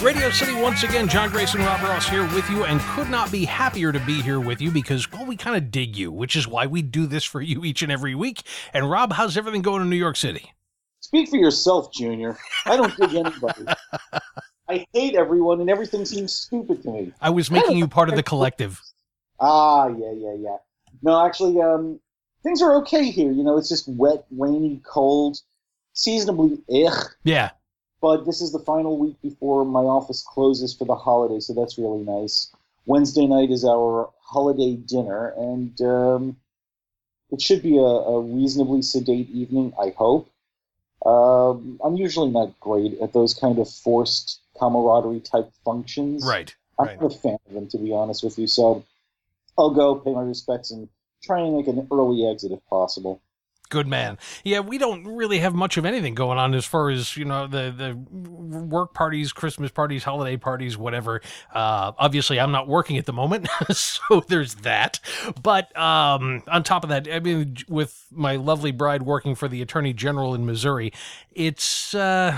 Radio City once again, John Grayson, Rob Ross here with you, and could not be happier to be here with you because, well, we kind of dig you, which is why we do this for you each and every week. And Rob, how's everything going in New York City? Speak for yourself, Junior. I don't dig anybody. I hate everyone, and everything seems stupid to me. I was making you part of the collective. Yeah. No, actually, things are okay here. You know, it's just wet, rainy, cold, seasonably Yeah. But this is the final week before my office closes for the holiday, so that's really nice. Wednesday night is our holiday dinner, and it should be a reasonably sedate evening, I hope. I'm usually not great at those kind of forced camaraderie type functions. Right. I'm not a fan of them, to be honest with you, so I'll go pay my respects and try and make an early exit if possible. Good man. Yeah, we don't really have much of anything going on as far as, you know, the work parties, Christmas parties, holiday parties, whatever. Obviously, I'm not working at the moment, so there's that. But on top of that, I mean, with my lovely bride working for the Attorney General in Missouri, it's,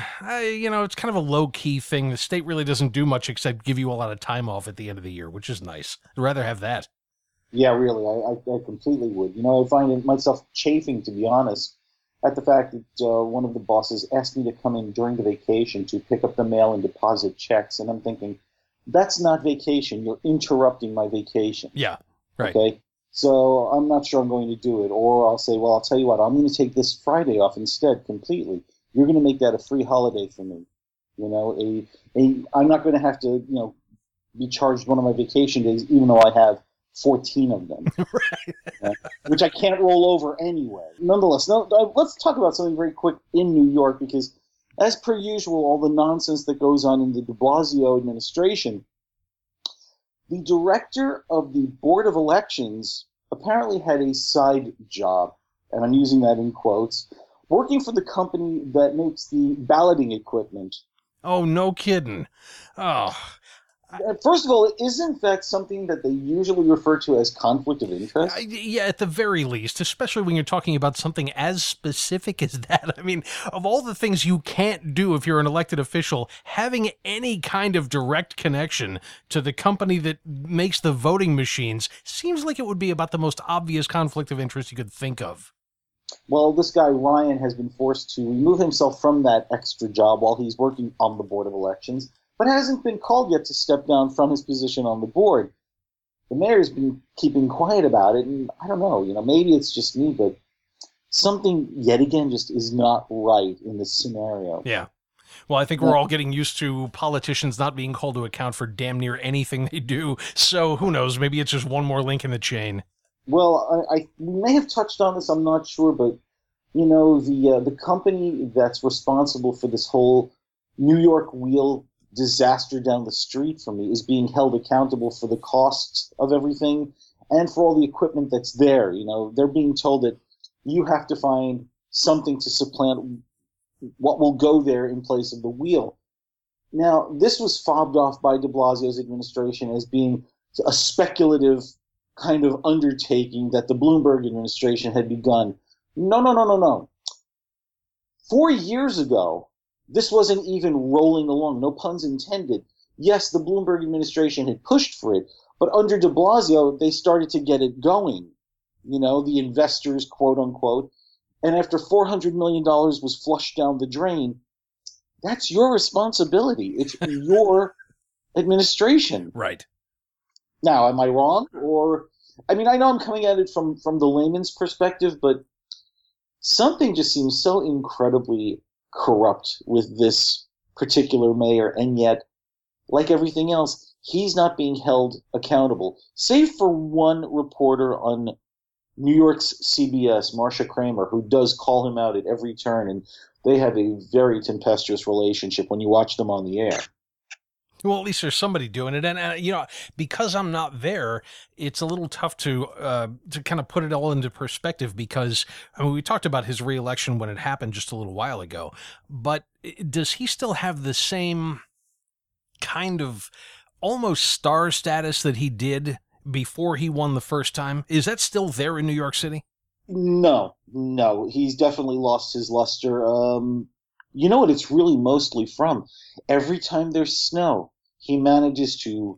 it's kind of a low-key thing. The state really doesn't do much except give you a lot of time off at the end of the year, which is nice. I'd rather have that. Yeah, really, I completely would. You know, I find myself chafing, to be honest, at the fact that one of the bosses asked me to come in during the vacation to pick up the mail and deposit checks, and I'm thinking, that's not vacation. You're interrupting my vacation. Yeah, right. Okay, so I'm not sure I'm going to do it, or I'll say, well, I'll tell you what, I'm going to take this Friday off instead completely. You're going to make that a free holiday for me. You know, I'm not going to have to, you know, be charged one of my vacation days, even though I have 14 of them, Right. Which I can't roll over anyway. Nonetheless, let's talk about something very quick in New York, because as per usual, all the nonsense that goes on in the de Blasio administration, the director of the Board of Elections apparently had a side job, and I'm using that in quotes, working for the company that makes the balloting equipment. Oh, no kidding. Oh. First of all, isn't that something that they usually refer to as conflict of interest? Yeah, at the very least, especially when you're talking about something as specific as that. I mean, of all the things you can't do if you're an elected official, having any kind of direct connection to the company that makes the voting machines seems like it would be about the most obvious conflict of interest you could think of. Well, this guy, Ryan, has been forced to remove himself from that extra job while he's working on the Board of Elections, but hasn't been called yet to step down from his position on the board. The mayor's been keeping quiet about it, and I don't know, you know, maybe it's just me, but something, yet again, just is not right in this scenario. Yeah. Well, I think we're all getting used to politicians not being called to account for damn near anything they do, so who knows, maybe it's just one more link in the chain. Well, we may have touched on this, I'm not sure, but, you know, the company that's responsible for this whole New York wheel disaster down the street from me is being held accountable for the costs of everything and for all the equipment that's there. You know, they're being told that you have to find something to supplant what will go there in place of the wheel. Now, this was fobbed off by de Blasio's administration as being a speculative kind of undertaking that the Bloomberg administration had begun. No. 4 years ago, this wasn't even rolling along, no puns intended. Yes, the Bloomberg administration had pushed for it, but under de Blasio, they started to get it going. You know, the investors, quote unquote. And after $400 million was flushed down the drain, that's your responsibility. It's your administration. Right. Now, am I wrong? Or, I mean, I know I'm coming at it from the layman's perspective, but something just seems so incredibly corrupt with this particular mayor, and yet, like everything else, he's not being held accountable. Save for one reporter on New York's CBS, Marsha Kramer, who does call him out at every turn, and they have a very tempestuous relationship when you watch them on the air. Well, at least there's somebody doing it. And you know, because I'm not there, it's a little tough to kind of put it all into perspective, because I mean, we talked about his reelection when it happened just a little while ago, but does he still have the same kind of almost star status that he did before he won the first time? Is that still there in New York City? No. He's definitely lost his luster. You know what it's really mostly from? Every time there's snow, he manages to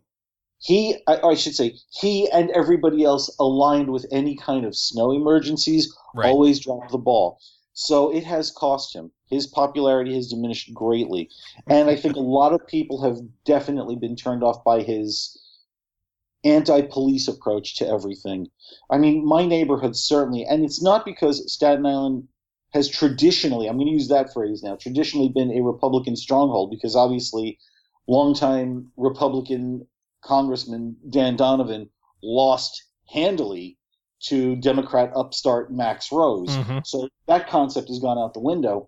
I should say, he and everybody else aligned with any kind of snow emergencies Right. always drop the ball. So it has cost him. His popularity has diminished greatly. And I think a lot of people have definitely been turned off by his anti-police approach to everything. I mean, my neighborhood certainly, and it's not because Staten Island has traditionally, I'm going to use that phrase now, traditionally been a Republican stronghold, because obviously longtime Republican Congressman Dan Donovan lost handily to Democrat upstart Max Rose. Mm-hmm. So that concept has gone out the window.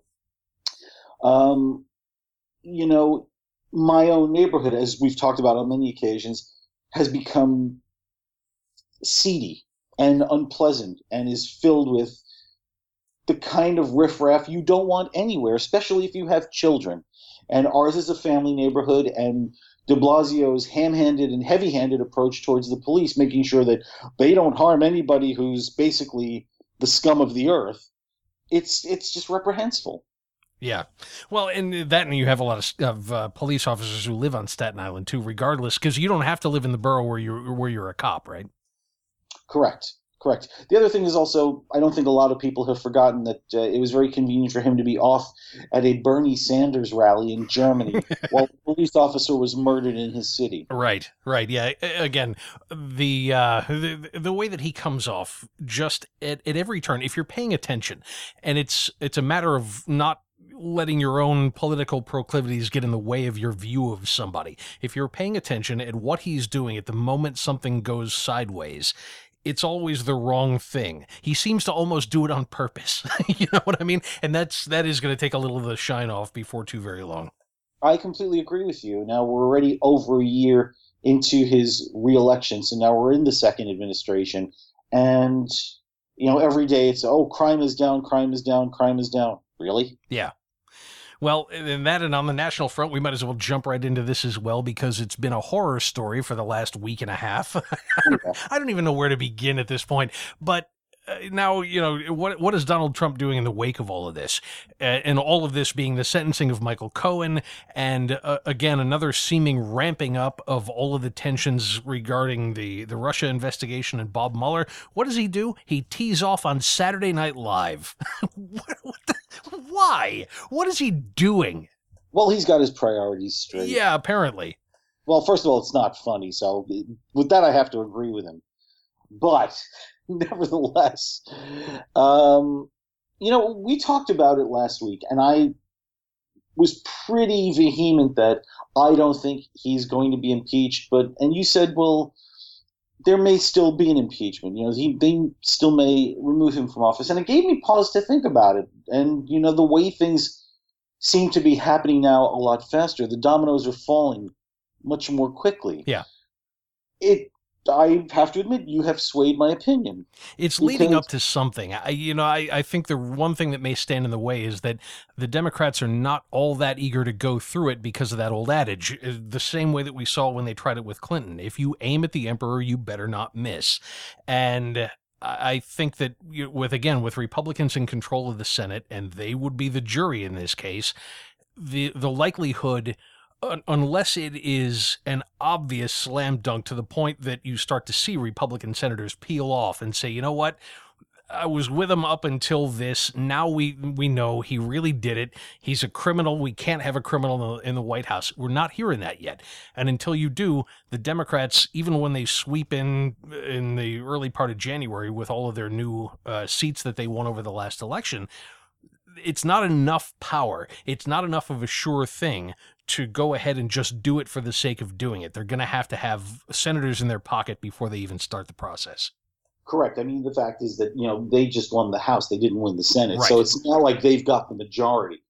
Um, you know, my own neighborhood, as we've talked about on many occasions, has become seedy and unpleasant and is filled with the kind of riffraff you don't want anywhere, especially if you have children. And ours is a family neighborhood, and de Blasio's ham-handed and heavy-handed approach towards the police, making sure that they don't harm anybody who's basically the scum of the earth, it's just reprehensible. Yeah. Well, and you have a lot of police officers who live on Staten Island too, regardless, because you don't have to live in the borough where you're a cop, right? Correct. The other thing is also, I don't think a lot of people have forgotten that it was very convenient for him to be off at a Bernie Sanders rally in Germany while a police officer was murdered in his city. Right. Yeah. Again, the way that he comes off just at every turn, if you're paying attention, and it's a matter of not letting your own political proclivities get in the way of your view of somebody. If you're paying attention at what he's doing at the moment something goes sideways, it's always the wrong thing. He seems to almost do it on purpose. You know what I mean? And that is going to take a little of the shine off before too very long. I completely agree with you. Now we're already over a year into his reelection, so now we're in the second administration, and every day it's crime is down, crime is down, crime is down. Really? Yeah. Well, and on the national front, we might as well jump right into this as well, because it's been a horror story for the last week and a half. I don't even know where to begin at this point, but now, what is Donald Trump doing in the wake of all of this? And all of this being the sentencing of Michael Cohen, and again, another seeming ramping up of all of the tensions regarding the Russia investigation and Bob Mueller. What does he do? He tees off on Saturday Night Live. Why? What is he doing? Well, he's got his priorities straight. Yeah, apparently. Well, first of all, it's not funny, so with that I have to agree with him. But nevertheless, we talked about it last week, and I was pretty vehement that I don't think he's going to be impeached. And you said, well, there may still be an impeachment. They still may remove him from office, and it gave me pause to think about it. And the way things seem to be happening now a lot faster, the dominoes are falling much more quickly. Yeah. I have to admit, you have swayed my opinion. It's leading up to something. I think the one thing that may stand in the way is that the Democrats are not all that eager to go through it because of that old adage, the same way that we saw when they tried it with Clinton. If you aim at the emperor, you better not miss. And I think that with Republicans in control of the Senate, and they would be the jury in this case, the likelihood, unless it is an obvious slam dunk to the point that you start to see Republican senators peel off and say, you know what, I was with him up until this. Now we know he really did it. He's a criminal. We can't have a criminal in the White House. We're not hearing that yet. And until you do, the Democrats, even when they sweep in the early part of January with all of their new seats that they won over the last election, it's not enough power. It's not enough of a sure thing to go ahead and just do it for the sake of doing it. They're going to have senators in their pocket before they even start the process. Correct. I mean, the fact is that, they just won the House. They didn't win the Senate. Right. So it's not like they've got the majority,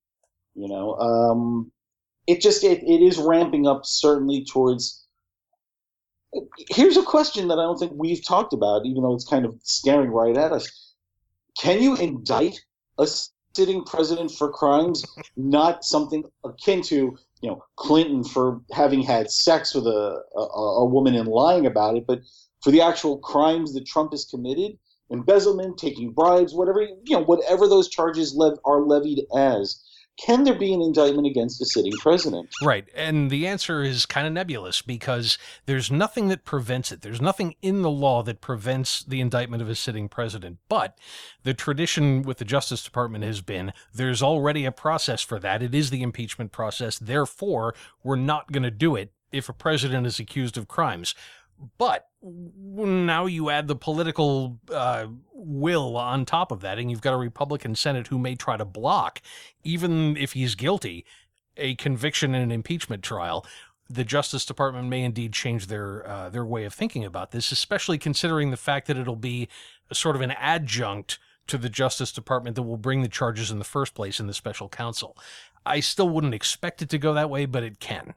It is ramping up certainly towards. Here's a question that I don't think we've talked about, even though it's kind of staring right at us. Can you indict a sitting president for crimes, not something akin to, Clinton for having had sex with a woman and lying about it, but for the actual crimes that Trump has committed, embezzlement, taking bribes, whatever those charges are levied as? can there be an indictment against a sitting president? Right. And the answer is kind of nebulous because there's nothing that prevents it. There's nothing in the law that prevents the indictment of a sitting president. But the tradition with the Justice Department has been there's already a process for that. It is the impeachment process. Therefore, we're not going to do it if a president is accused of crimes. But now you add the political will on top of that, and you've got a Republican Senate who may try to block, even if he's guilty, a conviction in an impeachment trial. The Justice Department may indeed change their way of thinking about this, especially considering the fact that it'll be a sort of an adjunct to the Justice Department that will bring the charges in the first place in the special counsel. I still wouldn't expect it to go that way, but it can.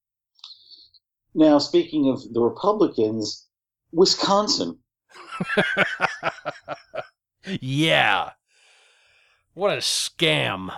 Now, speaking of the Republicans, Wisconsin. Yeah. What a scam.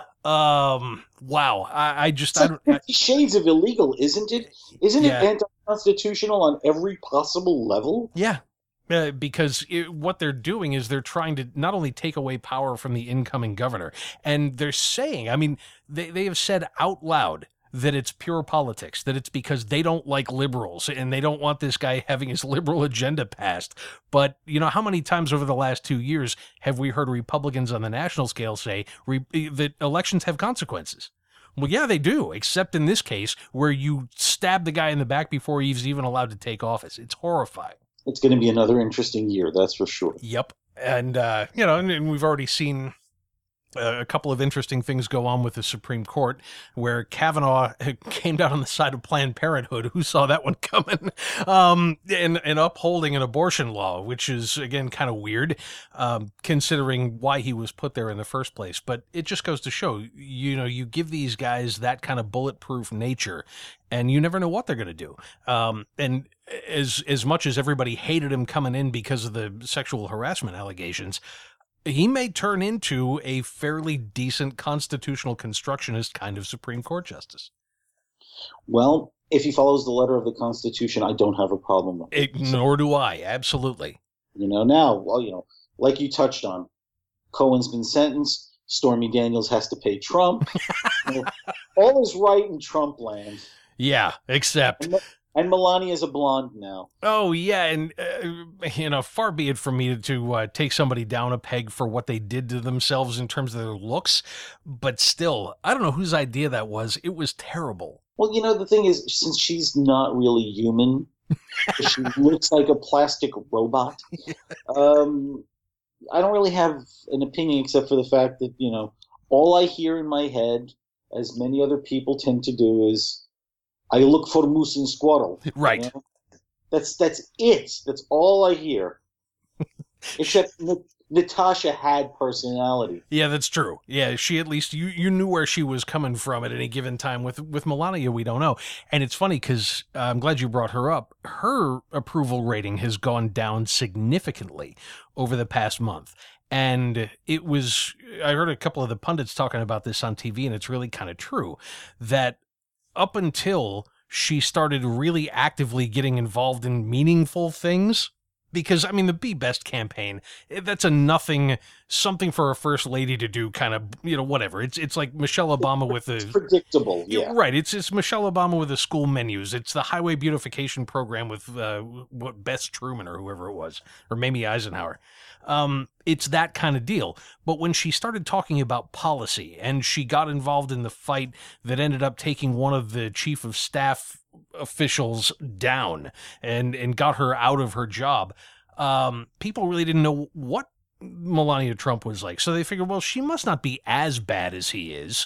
Wow. I just... It's like 50 shades of illegal, isn't it? Isn't Yeah. it anti-constitutional on every possible level? Yeah. Because what they're doing is they're trying to not only take away power from the incoming governor, and they're saying, I mean, they have said out loud that it's pure politics, that it's because they don't like liberals and they don't want this guy having his liberal agenda passed. But, you know, how many times over the last 2 years have we heard Republicans on the national scale say that elections have consequences? Well, yeah, they do, except in this case where you stab the guy in the back before he's even allowed to take office. It's horrifying. It's going to be another interesting year, that's for sure. Yep. And, you know, and we've already seen a couple of interesting things go on with the Supreme Court, where Kavanaugh came down on the side of Planned Parenthood. Who saw that one coming? And upholding an abortion law, which is, again, kind of weird, considering why he was put there in the first place. But it just goes to show, you know, you give these guys that kind of bulletproof nature, and you never know what they're going to do. And as much as everybody hated him coming in because of the sexual harassment allegations, he may turn into a fairly decent constitutional constructionist kind of Supreme Court justice. Well, if he follows the letter of the Constitution, I don't have a problem with it. Nor do I, absolutely. You know, now, well, you know, like you touched on, Cohen's been sentenced, Stormy Daniels has to pay Trump. You know, all is right in Trump land. Yeah, except... And Melania's a blonde now. Oh, yeah, and, you know, far be it from me to take somebody down a peg for what they did to themselves in terms of their looks, but still, I don't know whose idea that was. It was terrible. Well, you know, the thing is, since she's not really human, she looks like a plastic robot, I don't really have an opinion except for the fact that, you know, all I hear in my head, as many other people tend to do, is I look for moose and squirrel. Right. You know? That's it. That's all I hear. Except Natasha had personality. Yeah, that's true. Yeah, she at least, you knew where she was coming from at any given time. With Melania, we don't know. And it's funny because I'm glad you brought her up. Her approval rating has gone down significantly over the past month. And it was, I heard a couple of the pundits talking about this on TV, and it's really kind of true, that up until she started really actively getting involved in meaningful things, because, I mean, the Be Best campaign, that's something for a first lady to do, kind of, you know, whatever. It's like Michelle Obama with the... It's predictable, yeah. Right, it's Michelle Obama with the school menus. It's the highway beautification program with Bess Truman or whoever it was, or Mamie Eisenhower. It's that kind of deal. But when she started talking about policy and she got involved in the fight that ended up taking one of the chief of staff officials down and got her out of her job, people really didn't know what Melania Trump was like. So they figured, well, she must not be as bad as he is.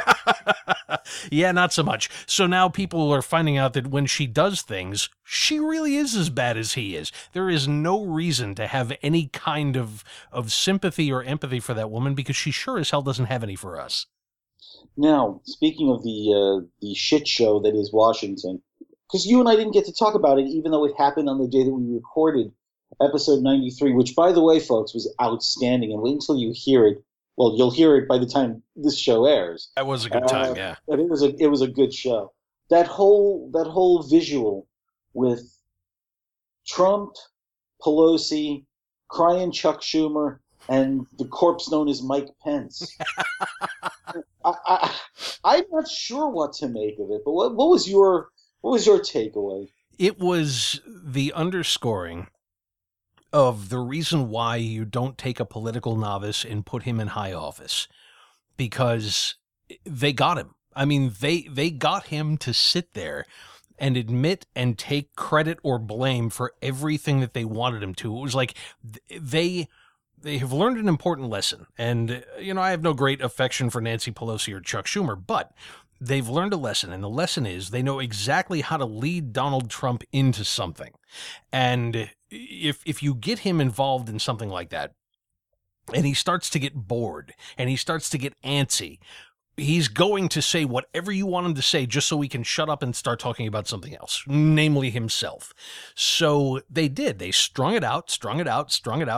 Yeah, not so much. So now people are finding out that when she does things, she really is as bad as he is. There is no reason to have any kind of sympathy or empathy for that woman, because she sure as hell doesn't have any for us. Now, speaking of the shit show that is Washington, because you and I didn't get to talk about it, even though it happened on the day that we recorded episode 93, which, by the way, folks, was outstanding. And wait until you hear it. Well, you'll hear it by the time this show airs. That was a good time, yeah. But it was a good show. That whole visual with Trump, Pelosi, crying Chuck Schumer, and the corpse known as Mike Pence. I'm not sure what to make of it. But what was your takeaway? It was the underscoring of the reason why you don't take a political novice and put him in high office, because they got him. I mean, they got him to sit there and admit and take credit or blame for everything that they wanted him to. It was like they have learned an important lesson. And, I have no great affection for Nancy Pelosi or Chuck Schumer, but they've learned a lesson. And the lesson is they know exactly how to lead Donald Trump into something. And if you get him involved in something like that, and he starts to get bored, and he starts to get antsy, he's going to say whatever you want him to say just so he can shut up and start talking about something else, namely himself. So they did. They strung it out. He got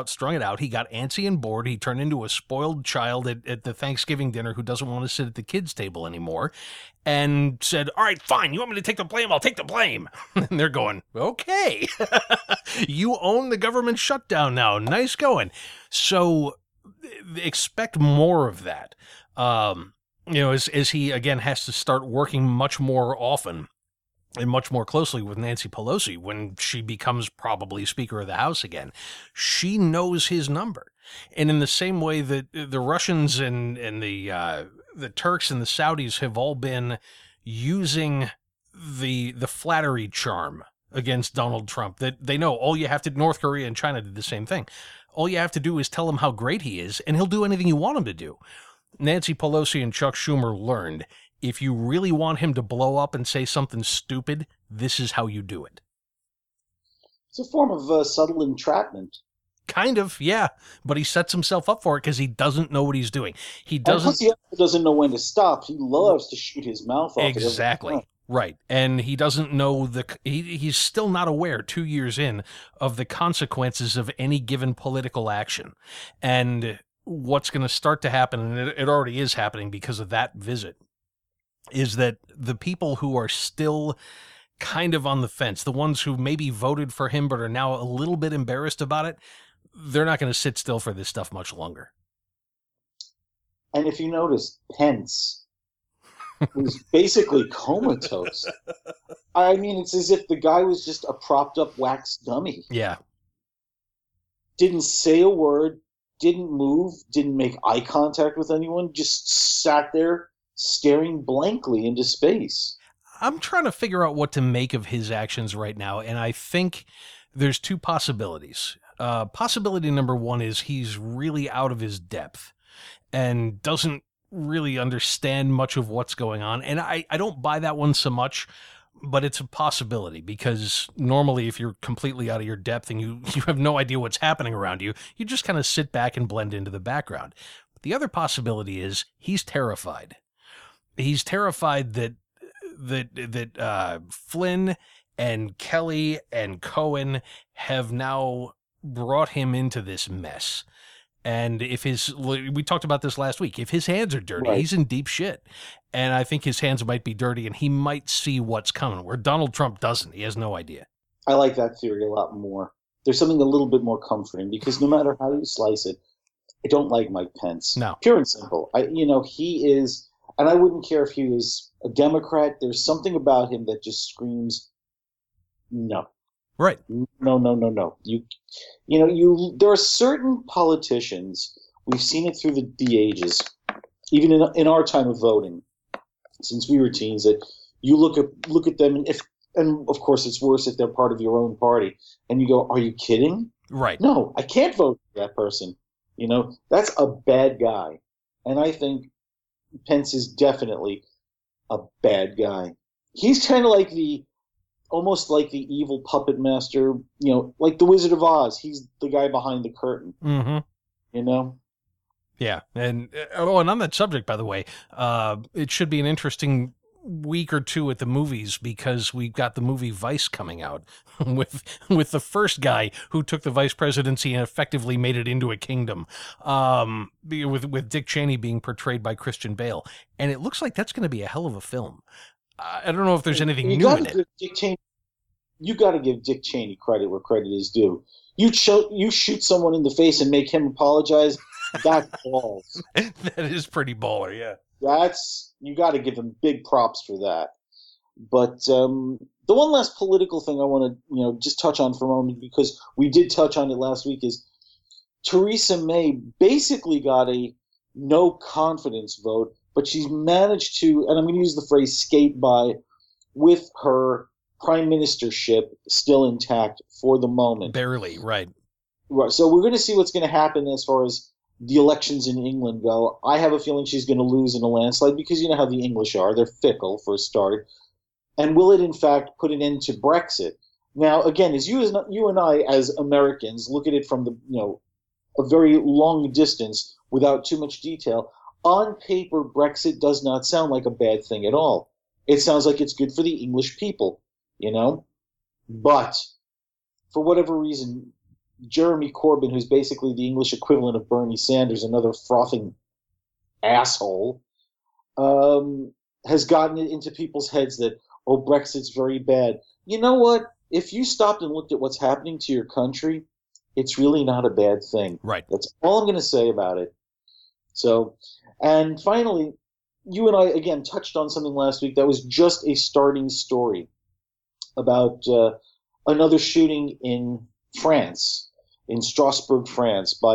antsy and bored. He turned into a spoiled child at the Thanksgiving dinner who doesn't want to sit at the kids' table anymore, and said, all right, fine, you want me to take the blame? I'll take the blame. And they're going, okay, you own the government shutdown now. Nice going. So expect more of that. As he, again, has to start working much more often and much more closely with Nancy Pelosi when she becomes probably Speaker of the House again. She knows his number. And in the same way that the Russians and the Turks and the Saudis have all been using the flattery charm against Donald Trump, that they know all you have to, North Korea and China did the same thing. All you have to do is tell him how great he is, and he'll do anything you want him to do. Nancy Pelosi and Chuck Schumer learned, if you really want him to blow up and say something stupid, this is how you do it. It's a form of subtle entrapment. Kind of, yeah. But he sets himself up for it because he doesn't know what he's doing. He doesn't. He doesn't know when to stop. He loves to shoot his mouth off. Exactly. Right. And he doesn't know he's still not aware 2 years in of the consequences of any given political action. And what's going to start to happen, and it already is happening because of that visit, is that the people who are still kind of on the fence, the ones who maybe voted for him but are now a little bit embarrassed about it, they're not going to sit still for this stuff much longer. And if you notice, Pence was basically comatose. I mean, it's as if the guy was just a propped up wax dummy. Yeah. Didn't say a word, didn't move, didn't make eye contact with anyone, just sat there staring blankly into space. I'm trying to figure out what to make of his actions right now, and I think there's two possibilities. Possibility number one is he's really out of his depth and doesn't really understand much of what's going on, and I don't buy that one so much, but it's a possibility, because normally if you're completely out of your depth and you have no idea what's happening around you, you just kind of sit back and blend into the background. But the other possibility is he's terrified. He's terrified that Flynn and Kelly and Cohen have now brought him into this mess. And we talked about this last week, if his hands are dirty, right, he's in deep shit. And I think his hands might be dirty and he might see what's coming, where Donald Trump doesn't. He has no idea. I like that theory a lot more. There's something a little bit more comforting, because no matter how you slice it, I don't like Mike Pence. No. Pure and simple. He is, and I wouldn't care if he was a Democrat. There's something about him that just screams, no. Right. No. There are certain politicians, we've seen it through the ages, even in our time of voting, since we were teens, that you look at them, and of course it's worse if they're part of your own party, and you go, are you kidding? Right. No, I can't vote for that person. That's a bad guy. And I think Pence is definitely a bad guy. He's kind of almost like the evil puppet master, like the Wizard of Oz. He's the guy behind the curtain. Mm-hmm. Yeah. And on that subject, by the way, it should be an interesting week or two at the movies, because we've got the movie Vice coming out with the first guy who took the vice presidency and effectively made it into a kingdom, with Dick Cheney being portrayed by Christian Bale. And it looks like that's going to be a hell of a film. I don't know if there's anything new in it. You got to give Dick Cheney credit where credit is due. You shoot someone in the face and make him apologize. That's balls. That is pretty baller, yeah. You got to give him big props for that. But the one last political thing I want to just touch on for a moment, because we did touch on it last week, is Theresa May basically got a no confidence vote, but she's managed to, and I'm going to use the phrase skate by, with her prime ministership still intact for the moment. Barely, right. Right. So we're going to see what's going to happen as far as the elections in England go. I have a feeling she's going to lose in a landslide because you know how the English are. They're fickle, for a start. And will it, in fact, put an end to Brexit? Now, again, as you and I, as Americans, look at it from a very long distance without too much detail, on paper, Brexit does not sound like a bad thing at all. It sounds like it's good for the English people, But for whatever reason, Jeremy Corbyn, who's basically the English equivalent of Bernie Sanders, another frothing asshole, has gotten it into people's heads that, oh, Brexit's very bad. You know what? If you stopped and looked at what's happening to your country, it's really not a bad thing. Right. That's all I'm going to say about it. So, and finally, you and I, again, touched on something last week that was just a starting story about another shooting in France, in Strasbourg, France, by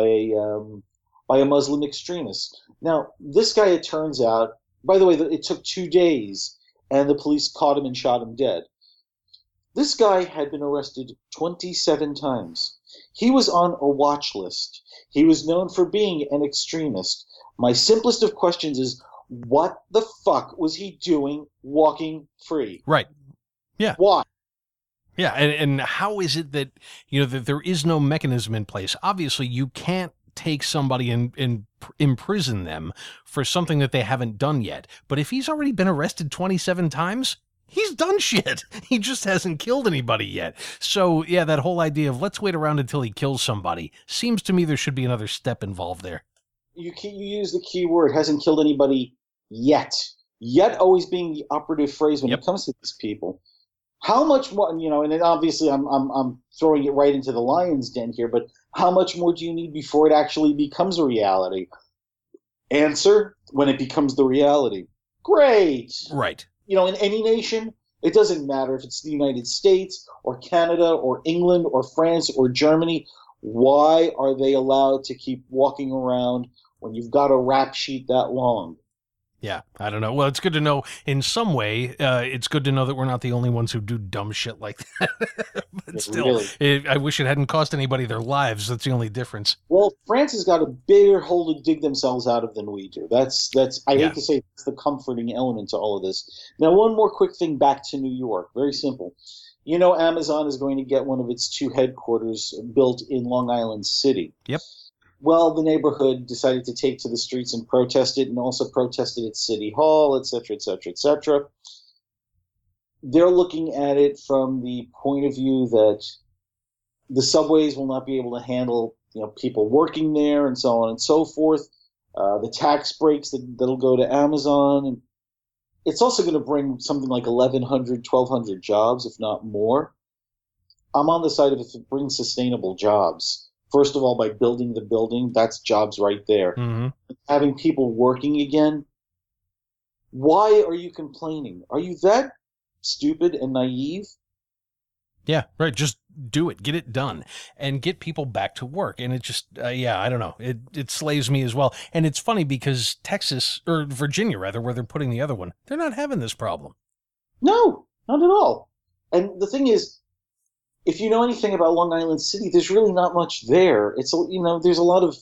a Muslim extremist. Now, this guy, it turns out, by the way, it took 2 days, and the police caught him and shot him dead. This guy had been arrested 27 times. He was on a watch list. He was known for being an extremist. My simplest of questions is, what the fuck was he doing walking free? Right. Yeah. Why? Yeah, and how is it that, that there is no mechanism in place? Obviously, you can't take somebody and imprison them for something that they haven't done yet. But if he's already been arrested 27 times, he's done shit. He just hasn't killed anybody yet. So, yeah, that whole idea of let's wait around until he kills somebody seems to me there should be another step involved there. You use the key word, hasn't killed anybody yet. Yet always being the operative phrase when it comes to these people. How much more, and then obviously I'm throwing it right into the lion's den here, but how much more do you need before it actually becomes a reality? Answer, when it becomes the reality. Great. Right. In any nation, it doesn't matter if it's the United States or Canada or England or France or Germany. Why are they allowed to keep walking around when you've got a rap sheet that long? Yeah, I don't know. Well, it's good to know in some way. It's good to know that we're not the only ones who do dumb shit like that. But still, really. I wish it hadn't cost anybody their lives. That's the only difference. Well, France has got a bigger hole to dig themselves out of than we do. That's. I hate to say it's the comforting element to all of this. Now, one more quick thing back to New York. Very simple. Amazon is going to get one of its 2 headquarters built in Long Island City. Yep. Well, the neighborhood decided to take to the streets and protest it, and also protested at City Hall, et cetera, et cetera, et cetera. They're looking at it from the point of view that the subways will not be able to handle people working there and so on and so forth. The tax breaks that'll go to Amazon. And it's also going to bring something like 1,100, 1,200 jobs, if not more. I'm on the side of it brings sustainable jobs. First of all, by building the building, that's jobs right there. Mm-hmm. Having people working again. Why are you complaining? Are you that stupid and naive? Yeah, right. Just do it. Get it done. And get people back to work. And it just, I don't know. It slays me as well. And it's funny because Texas, or Virginia rather, where they're putting the other one, they're not having this problem. No, not at all. And the thing is, if you know anything about Long Island City, there's really not much there. It's there's a lot of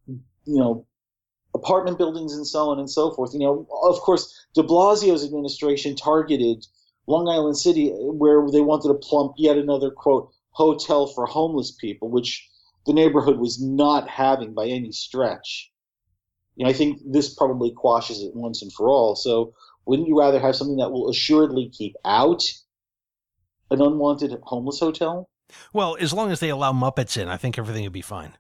apartment buildings and so on and so forth. Of course, De Blasio's administration targeted Long Island City, where they wanted to plump yet another quote hotel for homeless people, which the neighborhood was not having by any stretch. I think this probably quashes it once and for all. So, wouldn't you rather have something that will assuredly keep out an unwanted homeless hotel? Well, as long as they allow Muppets in, I think everything will be fine.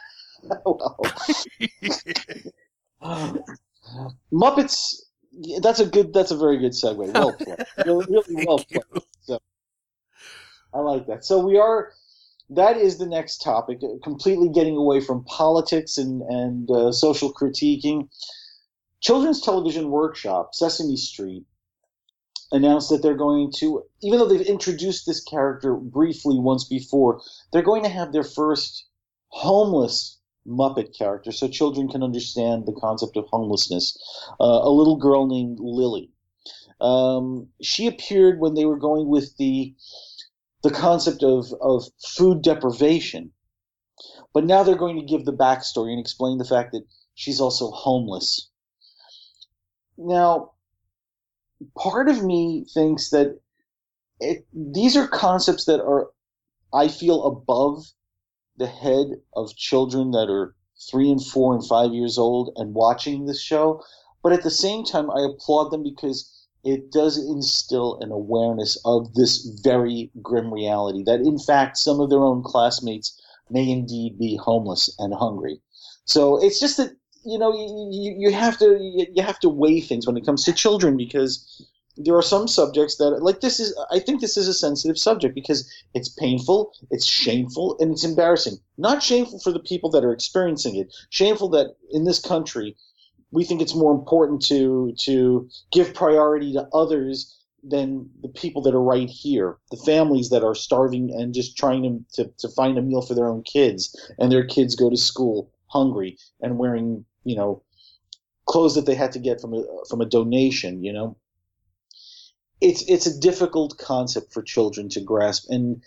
Muppets, that's a very good segue. Well played. Really well played. So, I like that. So we are that is the next topic, completely getting away from politics and social critiquing. Children's Television Workshop, Sesame Street, announced that they're going to, even though they've introduced this character briefly once before, they're going to have their first homeless Muppet character, so children can understand the concept of homelessness. A little girl named Lily. She appeared when they were going with the concept of food deprivation, but now they're going to give the backstory and explain the fact that she's also homeless. Now, part of me thinks that these are concepts that are, I feel, above the head of children that are 3 and 4 and 5 years old and watching this show. But at the same time, I applaud them because it does instill an awareness of this very grim reality, that in fact some of their own classmates may indeed be homeless and hungry. So it's just that, you have to weigh things when it comes to children, because there are some subjects that, like, I think this is a sensitive subject because it's painful, it's shameful, and it's embarrassing. Not shameful for the people that are experiencing it. Shameful that in this country we think it's more important to give priority to others than the people that are right here, the families that are starving and just trying to find a meal for their own kids, and their kids go to school hungry and wearing, clothes that they had to get from a donation. It's a difficult concept for children to grasp. And,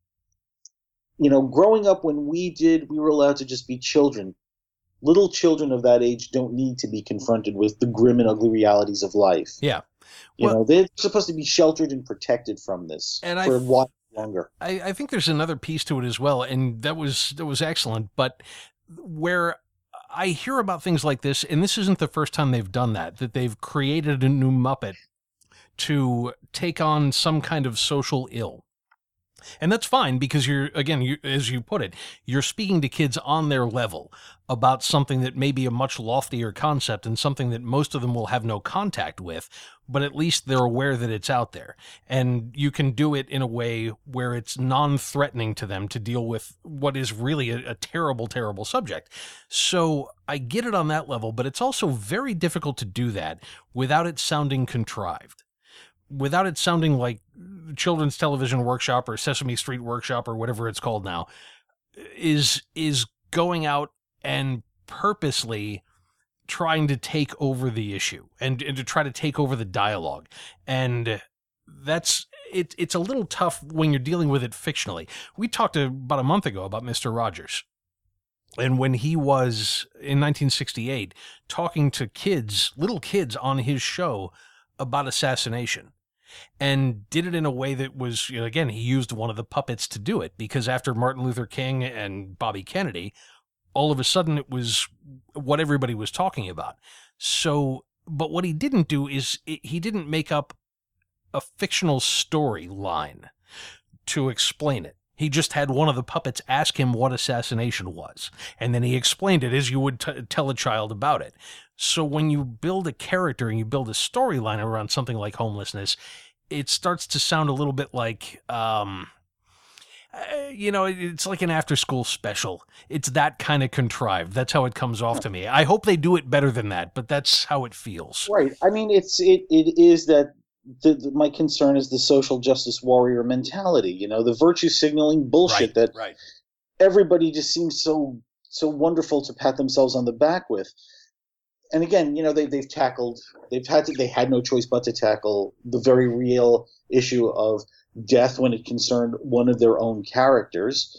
growing up when we were allowed to just be children. Little children of that age don't need to be confronted with the grim and ugly realities of life. Yeah. They're supposed to be sheltered and protected from this for a while longer. I think there's another piece to it as well, and that was excellent. But where I hear about things like this, and this isn't the first time they've done that they've created a new Muppet to take on some kind of social ill. And that's fine, because as you put it, you're speaking to kids on their level about something that may be a much loftier concept and something that most of them will have no contact with, but at least they're aware that it's out there. And you can do it in a way where it's non-threatening to them to deal with what is really a terrible, terrible subject. So I get it on that level, but it's also very difficult to do that without it sounding contrived. Without it sounding like Children's Television Workshop or Sesame Street Workshop or whatever it's called now is going out and purposely trying to take over the issue and to try to take over the dialogue. And it's a little tough when you're dealing with it fictionally. We talked about a month ago about Mr. Rogers. And when he was, in 1968, talking to little kids on his show about assassination, and did it in a way that was, again, he used one of the puppets to do it, because after Martin Luther King and Bobby Kennedy, all of a sudden it was what everybody was talking about. So, but what he didn't do is he didn't make up a fictional storyline to explain it. He just had one of the puppets ask him what assassination was, and then he explained it as you would tell a child about it. So when you build a character and you build a storyline around something like homelessness, it starts to sound a little bit like, it's like an after-school special. It's that kind of contrived. That's how it comes off to me. I hope they do it better than that, but that's how it feels. Right. I mean, it is that my concern is the social justice warrior mentality, the virtue signaling bullshit that everybody just seems so wonderful to pat themselves on the back with. And again, they had no choice but to tackle the very real issue of death when it concerned one of their own characters.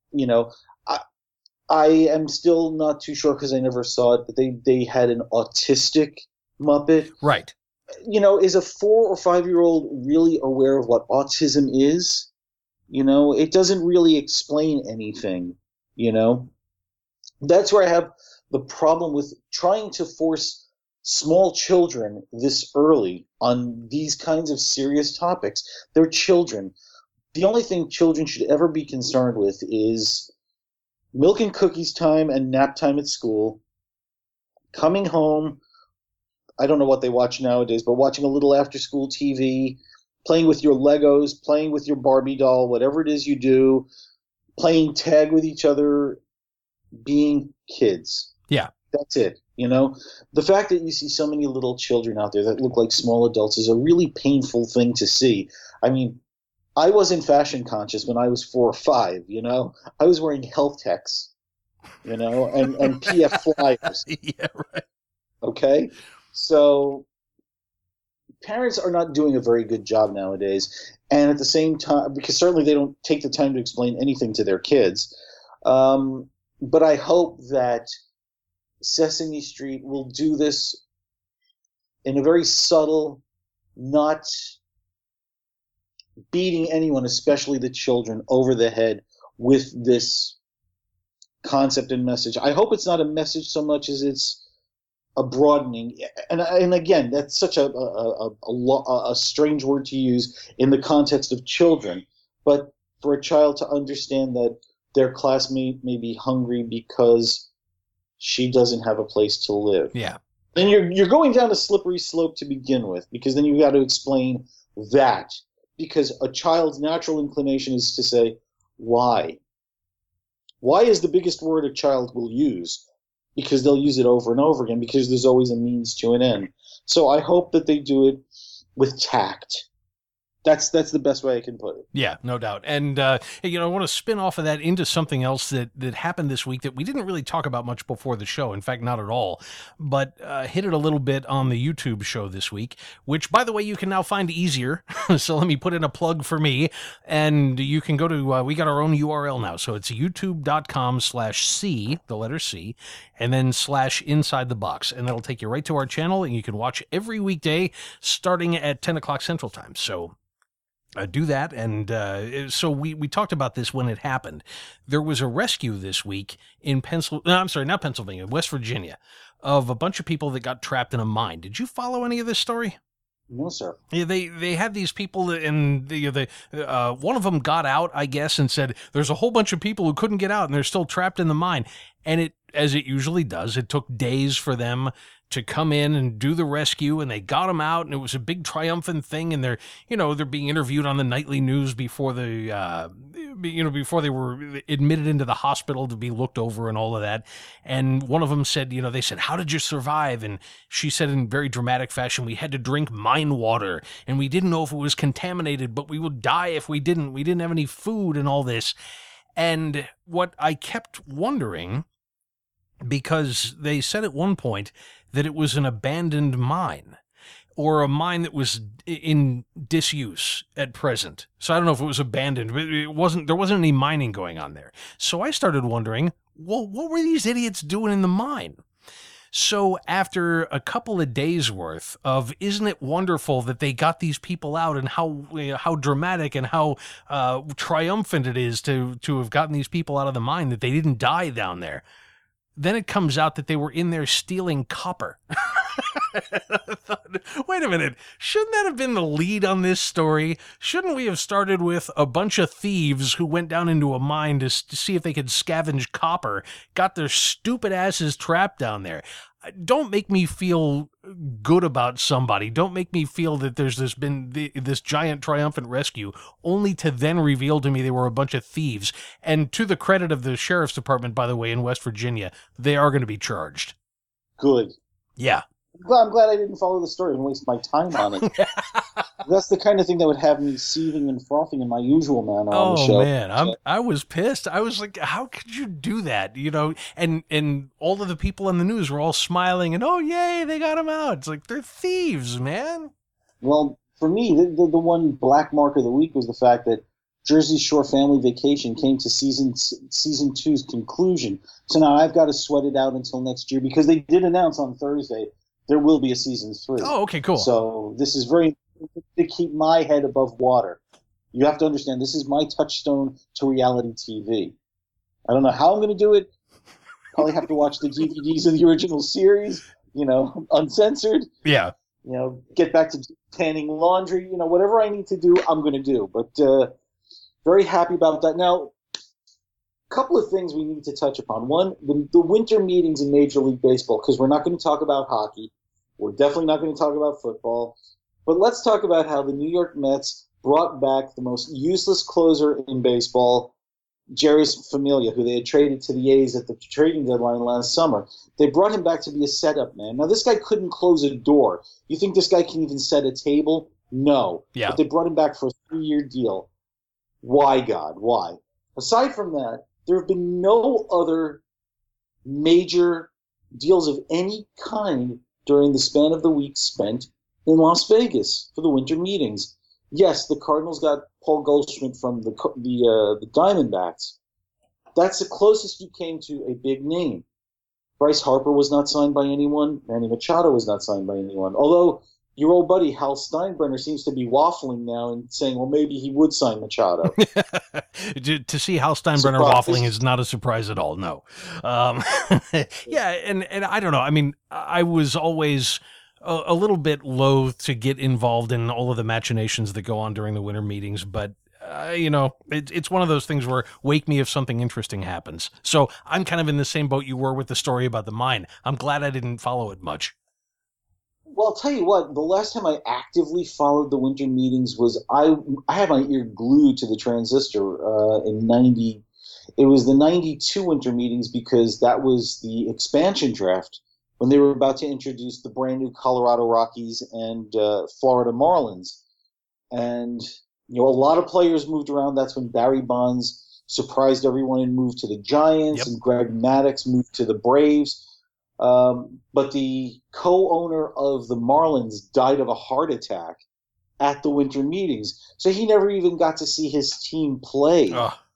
I am still not too sure, because I never saw it, but they had an autistic Muppet. Right. Is a 4 or 5-year-old really aware of what autism is? It doesn't really explain anything, That's where I have the problem with trying to force small children this early on these kinds of serious topics. They're children. The only thing children should ever be concerned with is milk and cookies time and nap time at school, coming home. I don't know what they watch nowadays, but watching a little after-school TV, playing with your Legos, playing with your Barbie doll, whatever it is you do, playing tag with each other, being kids. Yeah. That's it. The fact that you see so many little children out there that look like small adults is a really painful thing to see. I mean, I wasn't fashion conscious when I was 4 or 5, I was wearing health techs, and PF flyers. Yeah, right. Okay? So parents are not doing a very good job nowadays. And at the same time, because certainly they don't take the time to explain anything to their kids. But I hope that Sesame Street will do this in a very subtle, not beating anyone, especially the children, over the head with this concept and message. I hope it's not a message so much as it's a broadening. And again, that's such a strange word to use in the context of children. But for a child to understand that their classmate may be hungry because she doesn't have a place to live. Yeah. Then you're going down a slippery slope to begin with, because then you've got to explain that. Because a child's natural inclination is to say, why? Why is the biggest word a child will use? Because they'll use it over and over again, because there's always a means to an end. So I hope that they do it with tact. That's the best way I can put it. Yeah, no doubt. And, I want to spin off of that into something else that happened this week that we didn't really talk about much before the show. In fact, not at all. But hit it a little bit on the YouTube show this week, which, by the way, you can now find easier. So let me put in a plug for me. And you can go to, we got our own URL now. So it's youtube.com/C, the letter C, and then /inside the box. And that'll take you right to our channel. And you can watch every weekday starting at 10 o'clock Central Time. So do that. And so we talked about this when it happened. There was a rescue this week in West Virginia, of a bunch of people that got trapped in a mine. Did you follow any of this story? No, sir. Yeah, they had these people, and one of them got out, I guess, and said there's a whole bunch of people who couldn't get out and they're still trapped in the mine. And it, as it usually does, it took days for them to come in and do the rescue, and they got them out, and it was a big triumphant thing. And they're being interviewed on the nightly news before they were admitted into the hospital to be looked over and all of that. And one of them said, they said, "How did you survive?" And she said in very dramatic fashion, "We had to drink mine water, and we didn't know if it was contaminated, but we would die if we didn't. We didn't have any food," and all this. And what I kept wondering, because they said at one point that it was an abandoned mine, or a mine that was in disuse at present. So I don't know if it was abandoned, but there wasn't any mining going on there. So I started wondering, well, what were these idiots doing in the mine? So after a couple of days worth of, isn't it wonderful that they got these people out, and how dramatic and how triumphant it is to have gotten these people out of the mine, that they didn't die down there. Then it comes out that they were in there stealing copper. I thought, wait a minute, shouldn't that have been the lead on this story? Shouldn't we have started with a bunch of thieves who went down into a mine to see if they could scavenge copper, got their stupid asses trapped down there? Don't make me feel good about somebody. Don't make me feel that there's been this giant triumphant rescue, only to then reveal to me they were a bunch of thieves. And to the credit of the sheriff's department, by the way, in West Virginia, they are going to be charged. Good. Yeah. I'm glad I didn't follow the story and waste my time on it. That's the kind of thing that would have me seething and frothing in my usual manner on the show. Oh, man, I was pissed. I was like, how could you do that? And all of the people on the news were all smiling and, oh, yay, they got them out. It's like, they're thieves, man. Well, for me, the one black mark of the week was the fact that Jersey Shore Family Vacation came to season 2's conclusion. So now I've got to sweat it out until next year, because they did announce on Thursday there will be a season 3. Oh, okay, cool. So this is very important to keep my head above water. You have to understand, this is my touchstone to reality TV. I don't know how I'm going to do it. Probably have to watch the DVDs of the original series, uncensored. Yeah. Get back to tanning laundry, whatever I need to do, I'm going to do. But very happy about that. Now, a couple of things we need to touch upon. One, the winter meetings in Major League Baseball, because we're not going to talk about hockey. We're definitely not going to talk about football. But let's talk about how the New York Mets brought back the most useless closer in baseball, Jerry's Familia, who they had traded to the A's at the trading deadline last summer. They brought him back to be a setup man. Now, this guy couldn't close a door. You think this guy can even set a table? No. Yeah. But they brought him back for a 3-year deal. Why, God? Why? Aside from that, there have been no other major deals of any kind during the span of the week spent in Las Vegas for the winter meetings. Yes, the Cardinals got Paul Goldschmidt from the Diamondbacks. That's the closest you came to a big name. Bryce Harper was not signed by anyone. Manny Machado was not signed by anyone. Although your old buddy Hal Steinbrenner seems to be waffling now and saying, well, maybe he would sign Machado. To see Hal Steinbrenner waffling is not a surprise at all, no. Yeah, and I don't know. I mean, I was always a little bit loath to get involved in all of the machinations that go on during the winter meetings, but it's one of those things where wake me if something interesting happens. So I'm kind of in the same boat you were with the story about the mine. I'm glad I didn't follow it much. Well, I'll tell you what, the last time I actively followed the winter meetings was I had my ear glued to the transistor in 90. It was the 92 winter meetings because that was the expansion draft when they were about to introduce the brand new Colorado Rockies and Florida Marlins. And, a lot of players moved around. That's when Barry Bonds surprised everyone and moved to the Giants, Yep. and Greg Maddux moved to the Braves. But the co-owner of the Marlins died of a heart attack at the winter meetings, so he never even got to see his team play.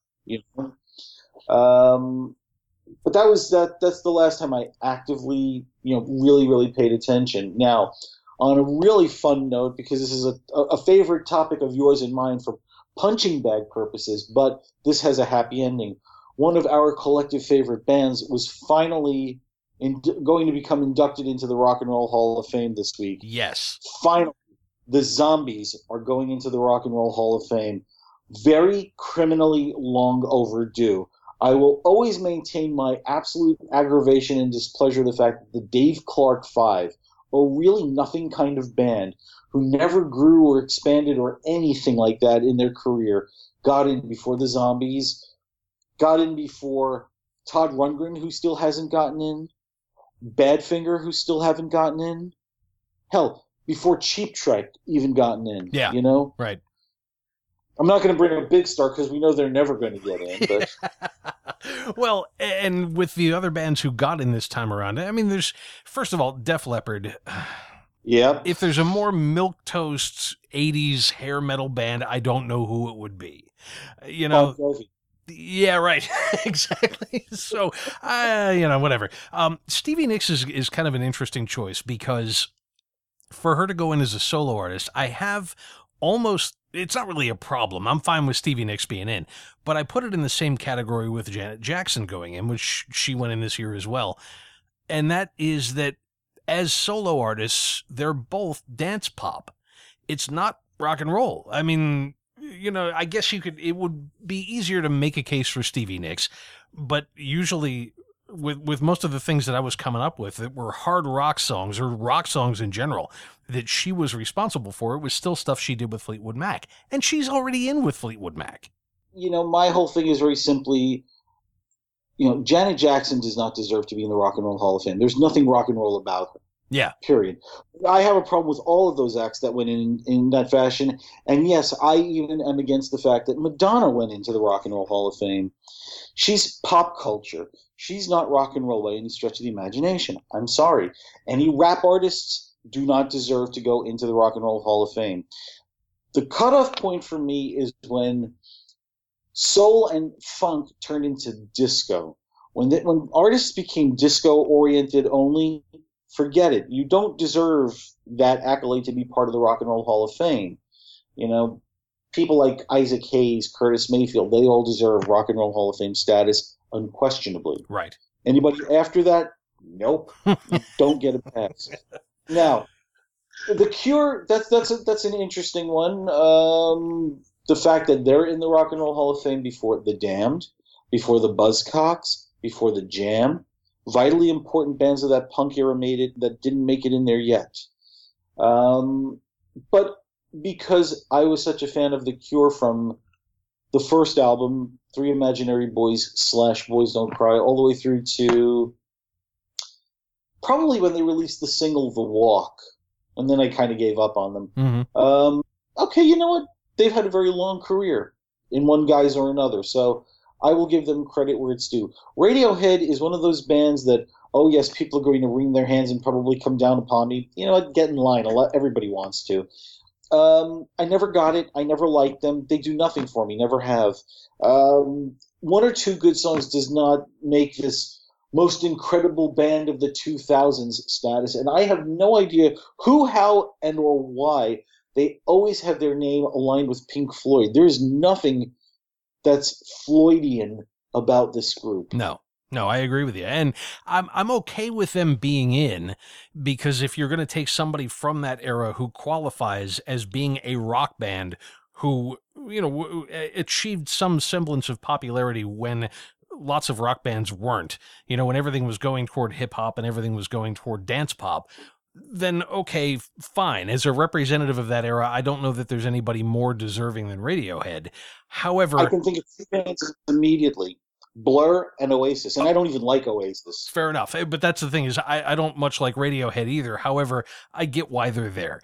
But that's the last time I actively, really, really paid attention. Now, on a really fun note, because this is a favorite topic of yours and mine for punching bag purposes, but this has a happy ending. One of our collective favorite bands was finally going to become inducted into the Rock and Roll Hall of Fame this week. Yes. Finally, the Zombies are going into the Rock and Roll Hall of Fame. Very criminally long overdue. I will always maintain my absolute aggravation and displeasure of the fact that the Dave Clark Five, a really nothing kind of band who never grew or expanded or anything like that in their career, got in before the Zombies, got in before Todd Rundgren, who still hasn't gotten in, Badfinger, who still haven't gotten in. Hell, before Cheap Trick even gotten in. Yeah, right. I'm not going to bring up Big Star because we know they're never going to get in. But well, and with the other bands who got in this time around, I mean, there's, first of all, Def Leppard. Yeah. If there's a more milquetoast 80s hair metal band, I don't know who it would be. Yeah, right. Exactly. So, whatever. Stevie Nicks is kind of an interesting choice because for her to go in as a solo artist, I have almost, it's not really a problem. I'm fine with Stevie Nicks being in, but I put it in the same category with Janet Jackson going in, which she went in this year as well. And that is that as solo artists, they're both dance pop. It's not rock and roll. I mean, I guess it would be easier to make a case for Stevie Nicks, but usually with most of the things that I was coming up with that were hard rock songs or rock songs in general that she was responsible for, it was still stuff she did with Fleetwood Mac. And she's already in with Fleetwood Mac. My whole thing is very simply, Janet Jackson does not deserve to be in the Rock and Roll Hall of Fame. There's nothing rock and roll about her. Yeah. Period. I have a problem with all of those acts that went in that fashion. And yes, I even am against the fact that Madonna went into the Rock and Roll Hall of Fame. She's pop culture. She's not rock and roll by any stretch of the imagination. I'm sorry. Any rap artists do not deserve to go into the Rock and Roll Hall of Fame. The cutoff point for me is when soul and funk turned into disco. When artists became disco-oriented only, forget it. You don't deserve that accolade to be part of the Rock and Roll Hall of Fame. People like Isaac Hayes, Curtis Mayfield, they all deserve Rock and Roll Hall of Fame status unquestionably. Right. Anybody after that? Nope. You don't get a pass. Now, The Cure, that's an interesting one. The fact that they're in the Rock and Roll Hall of Fame before The Damned, before the Buzzcocks, before the Jam, vitally important bands of that punk era made it that didn't make it in there yet. But because I was such a fan of The Cure from the first album Three Imaginary Boys / Boys Don't Cry, all the way through to probably when they released the single The Walk, and then I kind of gave up on them. Okay, you know what? They've had a very long career in one guise or another, so I will give them credit where it's due. Radiohead is one of those bands that, oh yes, people are going to wring their hands and probably come down upon me. You know what? Get in line. Everybody wants to. I never got it. I never liked them. They do nothing for me. Never have. One or two good songs does not make this most incredible band of the 2000s status, and I have no idea who, how, and or why they always have their name aligned with Pink Floyd. There's nothing that's Floydian about this group. No, I agree with you. And I'm okay with them being in, because if you're going to take somebody from that era who qualifies as being a rock band who, you know, achieved some semblance of popularity when lots of rock bands weren't, you know, when everything was going toward hip hop and everything was going toward dance pop, then okay, fine. As a representative of that era, I don't know that there's anybody more deserving than Radiohead. However, I can think of two bands immediately. Blur and Oasis, and I don't even like Oasis. Fair enough, but that's the thing is I don't much like Radiohead either. However, I get why they're there.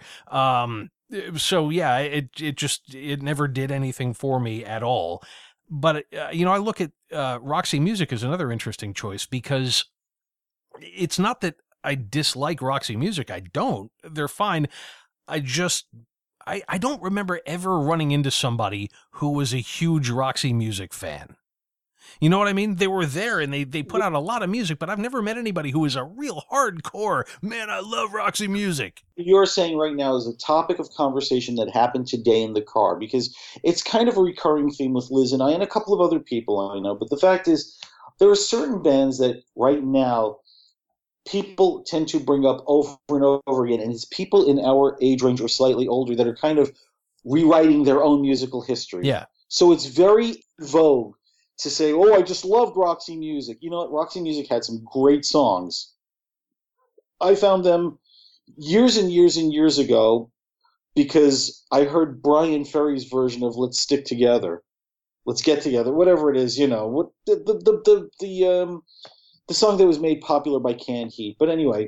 So yeah, it never did anything for me at all. But you know, I look at Roxy Music as another interesting choice, because it's not that I dislike Roxy Music. I don't. They're fine. I don't remember ever running into somebody who was a huge Roxy Music fan. You know what I mean? They were there and they put out a lot of music, but I've never met anybody who is a real hardcore, man, I love Roxy Music. You're saying right now is a topic of conversation that happened today in the car, because it's kind of a recurring theme with Liz and I and a couple of other people I know. But the fact is, there are certain bands that right now people tend to bring up over and over again, and it's people in our age range or slightly older that are kind of rewriting their own musical history. Yeah. So it's very vogue to say, oh, I just loved Roxy Music. You know what? Roxy Music had some great songs. I found them years and years and years ago because I heard Brian Ferry's version of Let's Stick Together. Let's Get Together, whatever it is, you know. What the song that was made popular by Canned Heat. But anyway,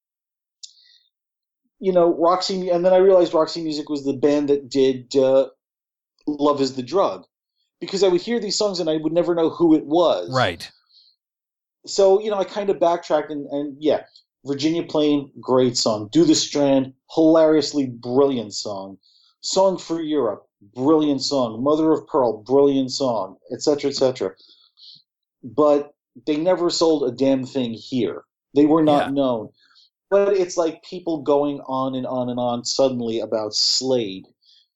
you know, Roxy, and then I realized Roxy Music was the band that did Love Is the Drug. Because I would hear these songs and I would never know who it was. Right. So, you know, I kind of backtracked and yeah, Virginia Plain, great song. Do the Strand, hilariously brilliant song. Song for Europe, brilliant song. Mother of Pearl, brilliant song, etc., etc. But they never sold a damn thing here. They were not known. But it's like people going on and on and on suddenly about Slade.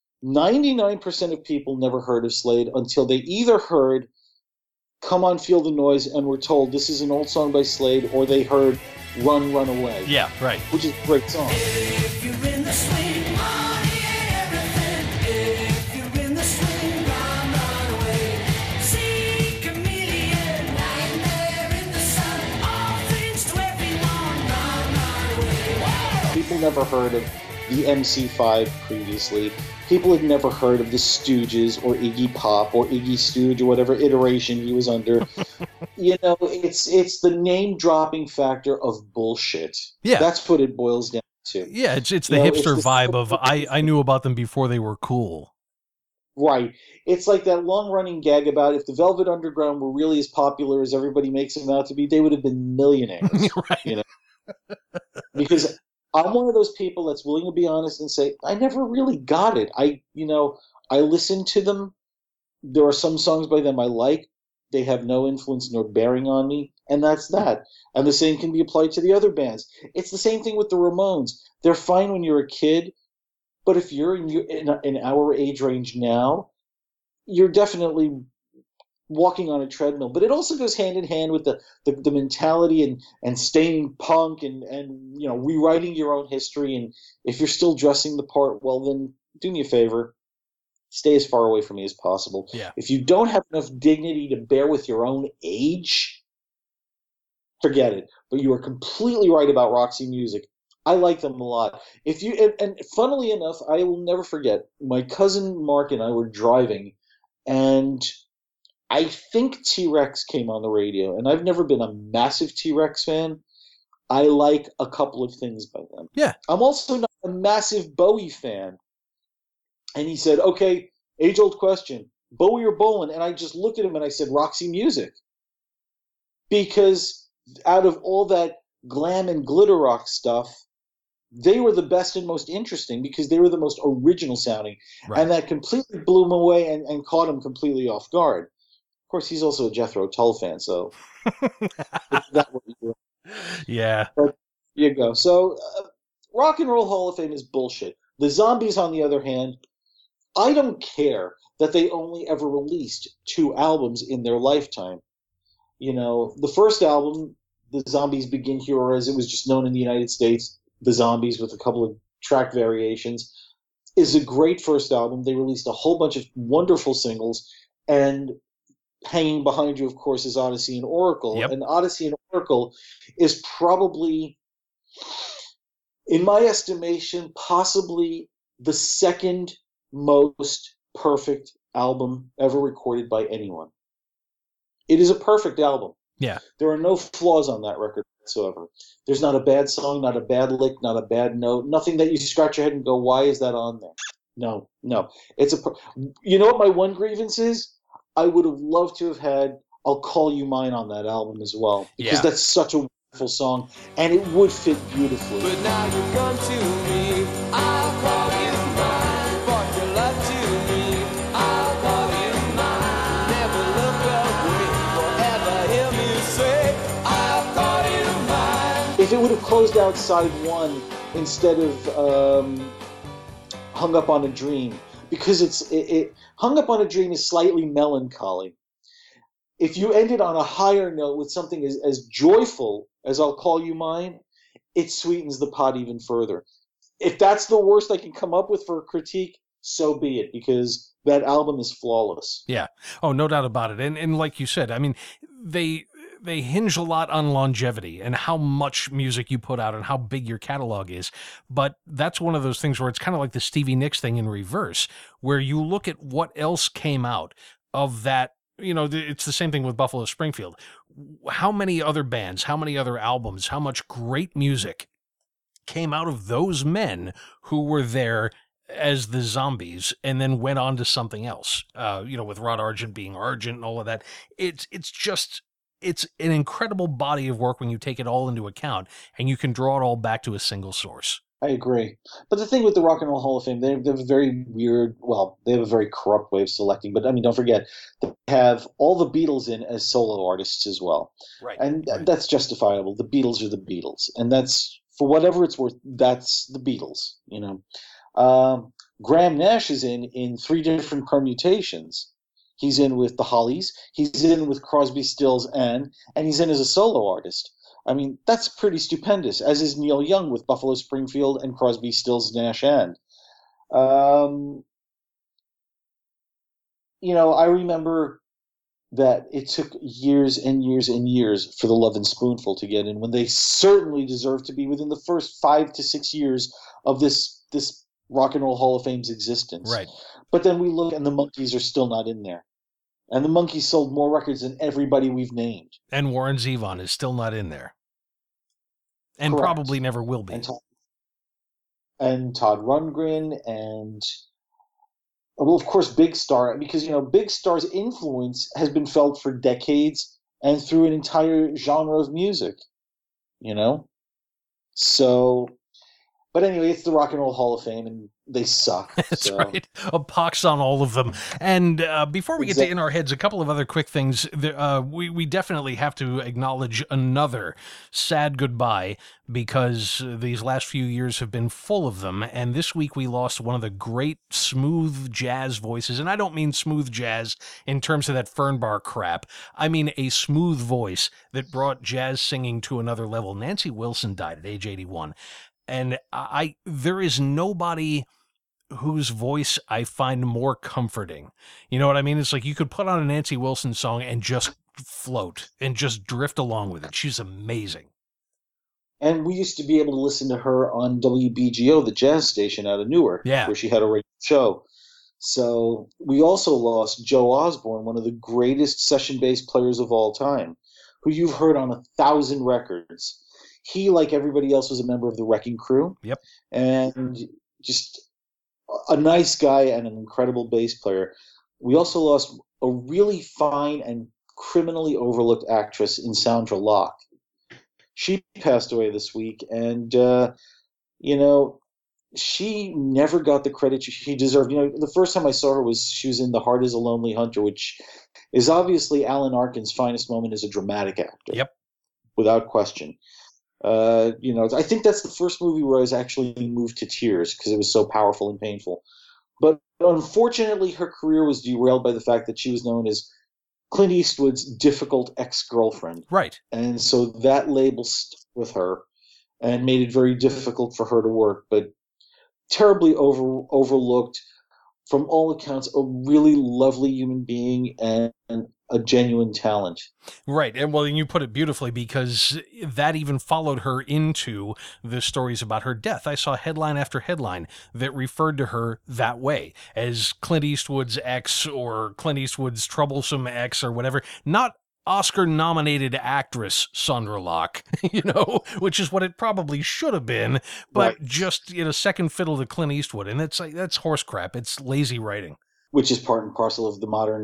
99% of people never heard of Slade until they either heard Come On Feel the Noise and were told this is an old song by Slade, or they heard Run, Run Away. Yeah, right. Which is a great song. If you're in the swing, money ain't everything. If you're in the swing, run, run away. See chameleon, lying there in the sun. All things to everyone, run, run away. Whoa! People never heard of the MC5 previously. People had never heard of the Stooges or Iggy Pop or Iggy Stooge or whatever iteration he was under. You know, it's the name-dropping factor of bullshit. Yeah. That's what it boils down to. Yeah, it's the hipster vibe of I knew about them before they were cool. Right. It's like that long-running gag about if the Velvet Underground were really as popular as everybody makes them out to be, they would have been millionaires. Right. You know? Because I'm one of those people that's willing to be honest and say, I never really got it. I listen to them. There are some songs by them I like. They have no influence nor bearing on me, and that's that. And the same can be applied to the other bands. It's the same thing with the Ramones. They're fine when you're a kid, but if you're in our age range now, you're definitely walking on a treadmill. But it also goes hand in hand with the mentality and staying punk and you know, rewriting your own history. And if you're still dressing the part, well, then do me a favor, stay as far away from me as possible. Yeah. If you don't have enough dignity to bear with your own age, forget it. But you are completely right about Roxy Music. I like them a lot. And funnily enough, I will never forget, my cousin Mark and I were driving, and I think T-Rex came on the radio, and I've never been a massive T-Rex fan. I like a couple of things by them. Yeah. I'm also not a massive Bowie fan. And he said, okay, age-old question, Bowie or Bolan? And I just looked at him and I said, Roxy Music. Because out of all that glam and glitter rock stuff, they were the best and most interesting because they were the most original sounding. Right. And that completely blew him away and caught him completely off guard. Of course, he's also a Jethro Tull fan, so that would be good. Yeah. But here you go. So, Rock and Roll Hall of Fame is bullshit. The Zombies, on the other hand, I don't care that they only ever released 2 albums in their lifetime. You know, the first album, The Zombies Begin Here, or as it was just known in the United States, The Zombies with a couple of track variations, is a great first album. They released a whole bunch of wonderful singles, and hanging behind you, of course, is Odyssey and Oracle. Yep. And Odyssey and Oracle is probably, in my estimation, possibly the second most perfect album ever recorded by anyone. It is a perfect album. Yeah. There are no flaws on that record whatsoever. There's not a bad song, not a bad lick, not a bad note, nothing that you scratch your head and go, why is that on there? No. It's you know what my one grievance is? I would have loved to have had I'll Call You Mine on that album as well. Because Yeah. that's such a wonderful song, and it would fit beautifully. But now you come to me, I'll call you mine. Brought your love to me, I'll call you mine. Never look away, forever hear me say, I'll call you mine. If it would have closed out side 1 instead of Hung Up on a Dream, because it Hung Up on a Dream is slightly melancholy. If you ended on a higher note with something as joyful as I'll Call You Mine, it sweetens the pot even further. If that's the worst I can come up with for a critique, so be it, because that album is flawless. Yeah. Oh, no doubt about it. And like you said, I mean, they hinge a lot on longevity and how much music you put out and how big your catalog is. But that's one of those things where it's kind of like the Stevie Nicks thing in reverse, where you look at what else came out of that. You know, it's the same thing with Buffalo Springfield. How many other bands, how many other albums, how much great music came out of those men who were there as the Zombies and then went on to something else, you know, with Rod Argent being Argent and all of that. It's an incredible body of work when you take it all into account and you can draw it all back to a single source. I agree. But the thing with the Rock and Roll Hall of Fame, they have a very weird, well, they have a very corrupt way of selecting. But, I mean, don't forget, they have all the Beatles in as solo artists as well. Right. And right. that's justifiable. The Beatles are the Beatles. And that's, for whatever it's worth, that's the Beatles, you know. Graham Nash is in 3 different permutations. He's in with the Hollies, he's in with Crosby, Stills, and he's in as a solo artist. I mean, that's pretty stupendous, as is Neil Young with Buffalo Springfield and Crosby, Stills, Nash, and. You know, I remember that it took years and years and years for the Love and Spoonful to get in, when they certainly deserve to be within the first 5 to 6 years of this Rock and Roll Hall of Fame's existence. Right. But then we look, and the Monkees are still not in there. And the Monkees sold more records than everybody we've named. And Warren Zevon is still not in there. And Correct. probably never will be. And Todd Rundgren, and, well, of course, Big Star, because, you know, Big Star's influence has been felt for decades and through an entire genre of music, you know? So, but anyway, it's the Rock and Roll Hall of Fame, and they suck. That's so. right. A pox on all of them. And before we get to Exactly. In Our Heads, a couple of other quick things. We definitely have to acknowledge another sad goodbye, because these last few years have been full of them. And this week we lost one of the great smooth jazz voices. And I don't mean smooth jazz in terms of that Fernbar crap. I mean a smooth voice that brought jazz singing to another level. Nancy Wilson died at age 81. And there is nobody whose voice I find more comforting. You know what I mean? It's like you could put on a Nancy Wilson song and just float and just drift along with it. She's amazing. And we used to be able to listen to her on WBGO, the jazz station out of Newark, Yeah. where she had a radio show. So we also lost Joe Osborne, one of the greatest session-based players of all time, who you've heard on 1,000 records. He, like everybody else, was a member of the Wrecking Crew. Yep. And just a nice guy and an incredible bass player. We also lost a really fine and criminally overlooked actress in Sandra Locke. She passed away this week, and she never got the credit she deserved. The first time I saw her she was in The Heart is a Lonely Hunter, which is obviously Alan Arkin's finest moment as a dramatic actor. Yep. Without question. I think that's the first movie where I was actually moved to tears because it was so powerful and painful. But unfortunately, her career was derailed by the fact that she was known as Clint Eastwood's difficult ex-girlfriend. Right. And so that label stuck with her and made it very difficult for her to work, but terribly overlooked, from all accounts, a really lovely human being and a genuine talent. Right. And well, you put it beautifully, because that even followed her into the stories about her death. I saw headline after headline that referred to her that way, as Clint Eastwood's ex, or Clint Eastwood's troublesome ex, or whatever. Not Oscar-nominated actress Sandra Locke, which is what it probably should have been, but Right. just second fiddle to Clint Eastwood. And that's horse crap. It's lazy writing. Which is part and parcel of the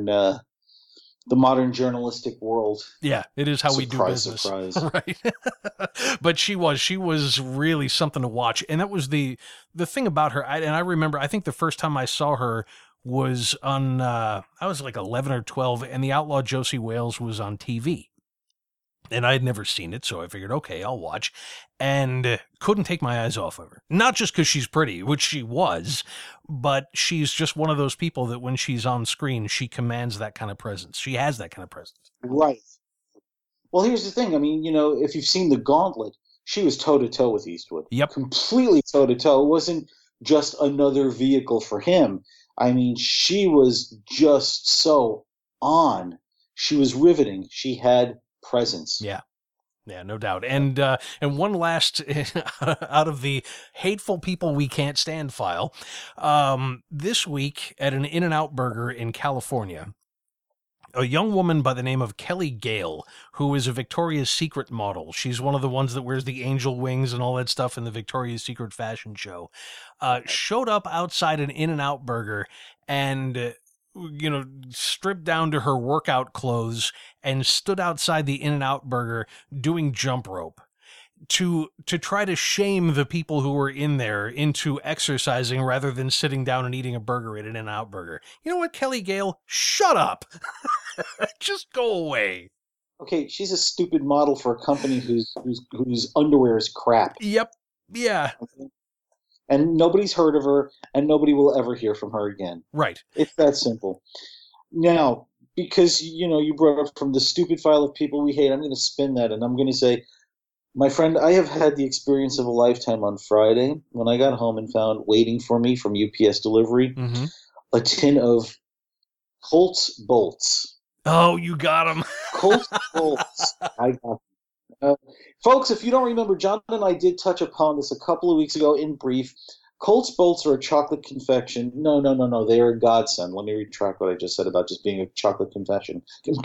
modern journalistic world. Yeah, it is how we do business. Surprise. Right. But she was really something to watch. And that was the thing about her. I remember, I think the first time I saw her was on, I was like 11 or 12, and The Outlaw Josie Wales was on TV. And I had never seen it, so I figured, okay, I'll watch. And couldn't take my eyes off of her. Not just because she's pretty, which she was, but she's just one of those people that when she's on screen, she commands that kind of presence. She has that kind of presence. Right. Well, here's the thing. I mean, if you've seen The Gauntlet, she was toe-to-toe with Eastwood. Yep. Completely toe-to-toe. It wasn't just another vehicle for him. I mean, she was just so on. She was riveting. She had presence. Yeah. Yeah, no doubt. And one last out of the hateful people we can't stand file. This week at an In-N-Out Burger in California, a young woman by the name of Kelly Gale, who is a Victoria's Secret model. She's one of the ones that wears the angel wings and all that stuff in the Victoria's Secret fashion show. Showed up outside an In-N-Out Burger and stripped down to her workout clothes and stood outside the In-N-Out Burger doing jump rope to try to shame the people who were in there into exercising rather than sitting down and eating a burger at an In-N-Out Burger. You know what, Kelly Gale? Shut up. Just go away. Okay, she's a stupid model for a company whose underwear is crap. Yep. Yeah. Okay? And nobody's heard of her, and nobody will ever hear from her again. Right. It's that simple. Now, because, you brought up from the stupid file of people we hate, I'm going to spin that, and I'm going to say, my friend, I have had the experience of a lifetime on Friday when I got home and found waiting for me from UPS delivery a tin of Colt's Bolts. Oh, you got them. Colt's Bolts. I got them. Folks, if you don't remember, John and I did touch upon this a couple of weeks ago in brief. Colt's Bolts are a chocolate confection. No. They are a godsend. Let me retract what I just said about just being a chocolate confection.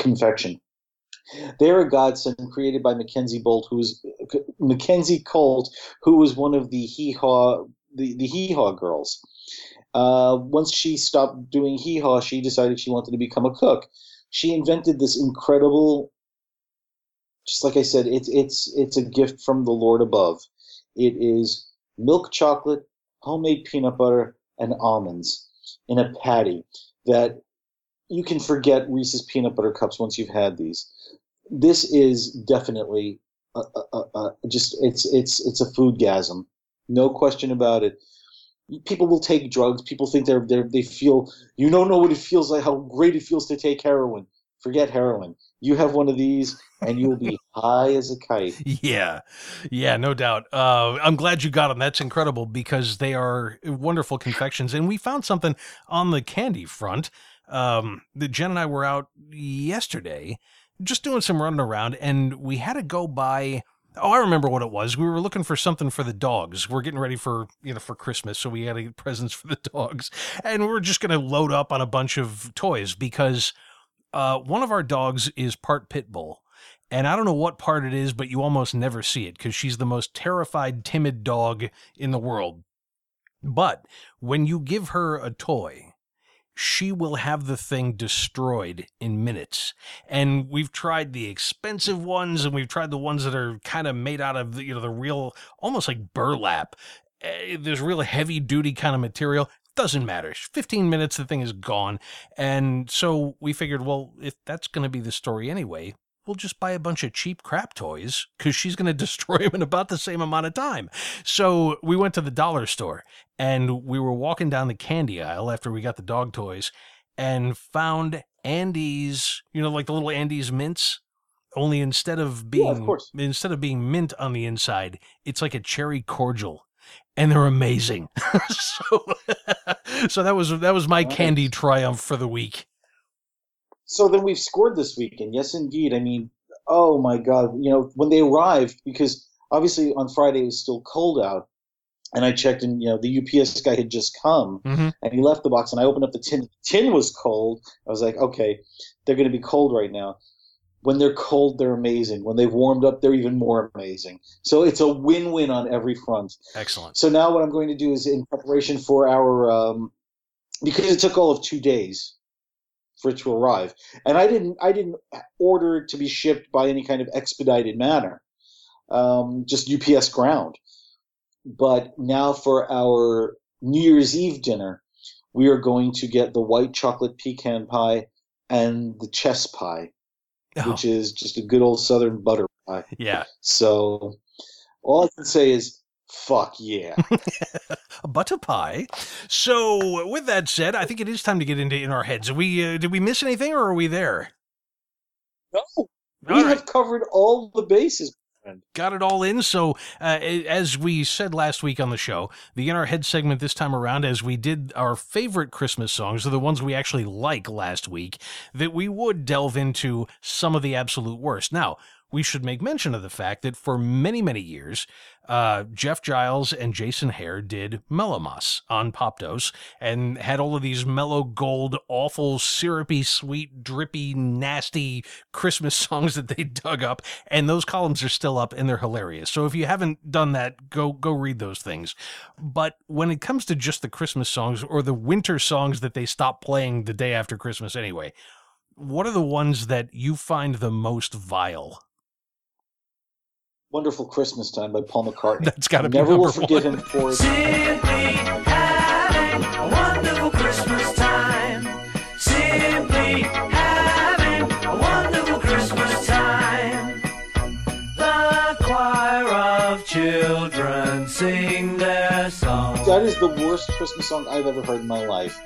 They are a godsend created by Mackenzie Colt, who was one of the Hee Haw girls. Once she stopped doing Hee Haw, she decided she wanted to become a cook. She invented this incredible, just like I said, it's a gift from the Lord above. It is milk chocolate, homemade peanut butter, and almonds in a patty that you can forget Reese's peanut butter cups once you've had these. This is definitely it's a foodgasm, no question about it. People will take drugs. People think they feel, you don't know what it feels like, how great it feels to take heroin. Forget heroin. You have one of these, and you'll be high as a kite. Yeah, no doubt. I'm glad you got them. That's incredible because they are wonderful confections. And we found something on the candy front. Jen and I were out yesterday just doing some running around, and we had to go by Oh, I remember what it was. We were looking for something for the dogs. We're getting ready for Christmas, so we had to get presents for the dogs. And we were just going to load up on a bunch of toys because one of our dogs is part pit bull. And I don't know what part it is, but you almost never see it because she's the most terrified, timid dog in the world. But when you give her a toy, she will have the thing destroyed in minutes. And we've tried the expensive ones, and we've tried the ones that are kind of made out of the real, almost like burlap. There's real heavy duty kind of material. Doesn't matter. 15 minutes, the thing is gone. And so we figured, well, if that's going to be the story anyway, we'll just buy a bunch of cheap crap toys because she's going to destroy them in about the same amount of time. So we went to the dollar store and we were walking down the candy aisle after we got the dog toys and found Andes, like the little Andes mints. Only instead of being mint on the inside, it's like a cherry cordial. And they're amazing. So that was my candy triumph for the week. So then we've scored this weekend. Yes, indeed. I mean, oh my God. When they arrived, because obviously on Friday it was still cold out, and I checked and, the UPS guy had just come, and he left the box, and I opened up the tin. The tin was cold. I was like, okay, they're going to be cold right now. When they're cold, they're amazing. When they've warmed up, they're even more amazing. So it's a win-win on every front. Excellent. So now what I'm going to do is in preparation for our because it took all of 2 days for it to arrive, and I didn't order it to be shipped by any kind of expedited manner, just UPS ground. But now for our New Year's Eve dinner, we are going to get the white chocolate pecan pie and the chess pie. Which is just a good old Southern butter pie. Yeah. So all I can say is, fuck yeah. A butter pie. So with that said, I think it is time to get into In Our Heads. Did we miss anything, or are we there? No. We have covered all the bases. Got it all in. So as we said last week on the show, the In Our Head segment this time around, as we did our favorite Christmas songs, are the ones we actually like last week, that we would delve into some of the absolute worst. Now, we should make mention of the fact that for many, many years, Jeff Giles and Jason Hare did Mellowmas on Popdose and had all of these mellow gold, awful, syrupy, sweet, drippy, nasty Christmas songs that they dug up. And those columns are still up and they're hilarious. So if you haven't done that, go read those things. But when it comes to just the Christmas songs or the winter songs that they stopped playing the day after Christmas anyway, what are the ones that you find the most vile? Wonderful Christmas Time by Paul McCartney. That's got to be Never number will forgive one. him for it. Simply having a wonderful Christmas time. Simply having a wonderful Christmas time. The choir of children sing their song. That is the worst Christmas song I've ever heard in my life.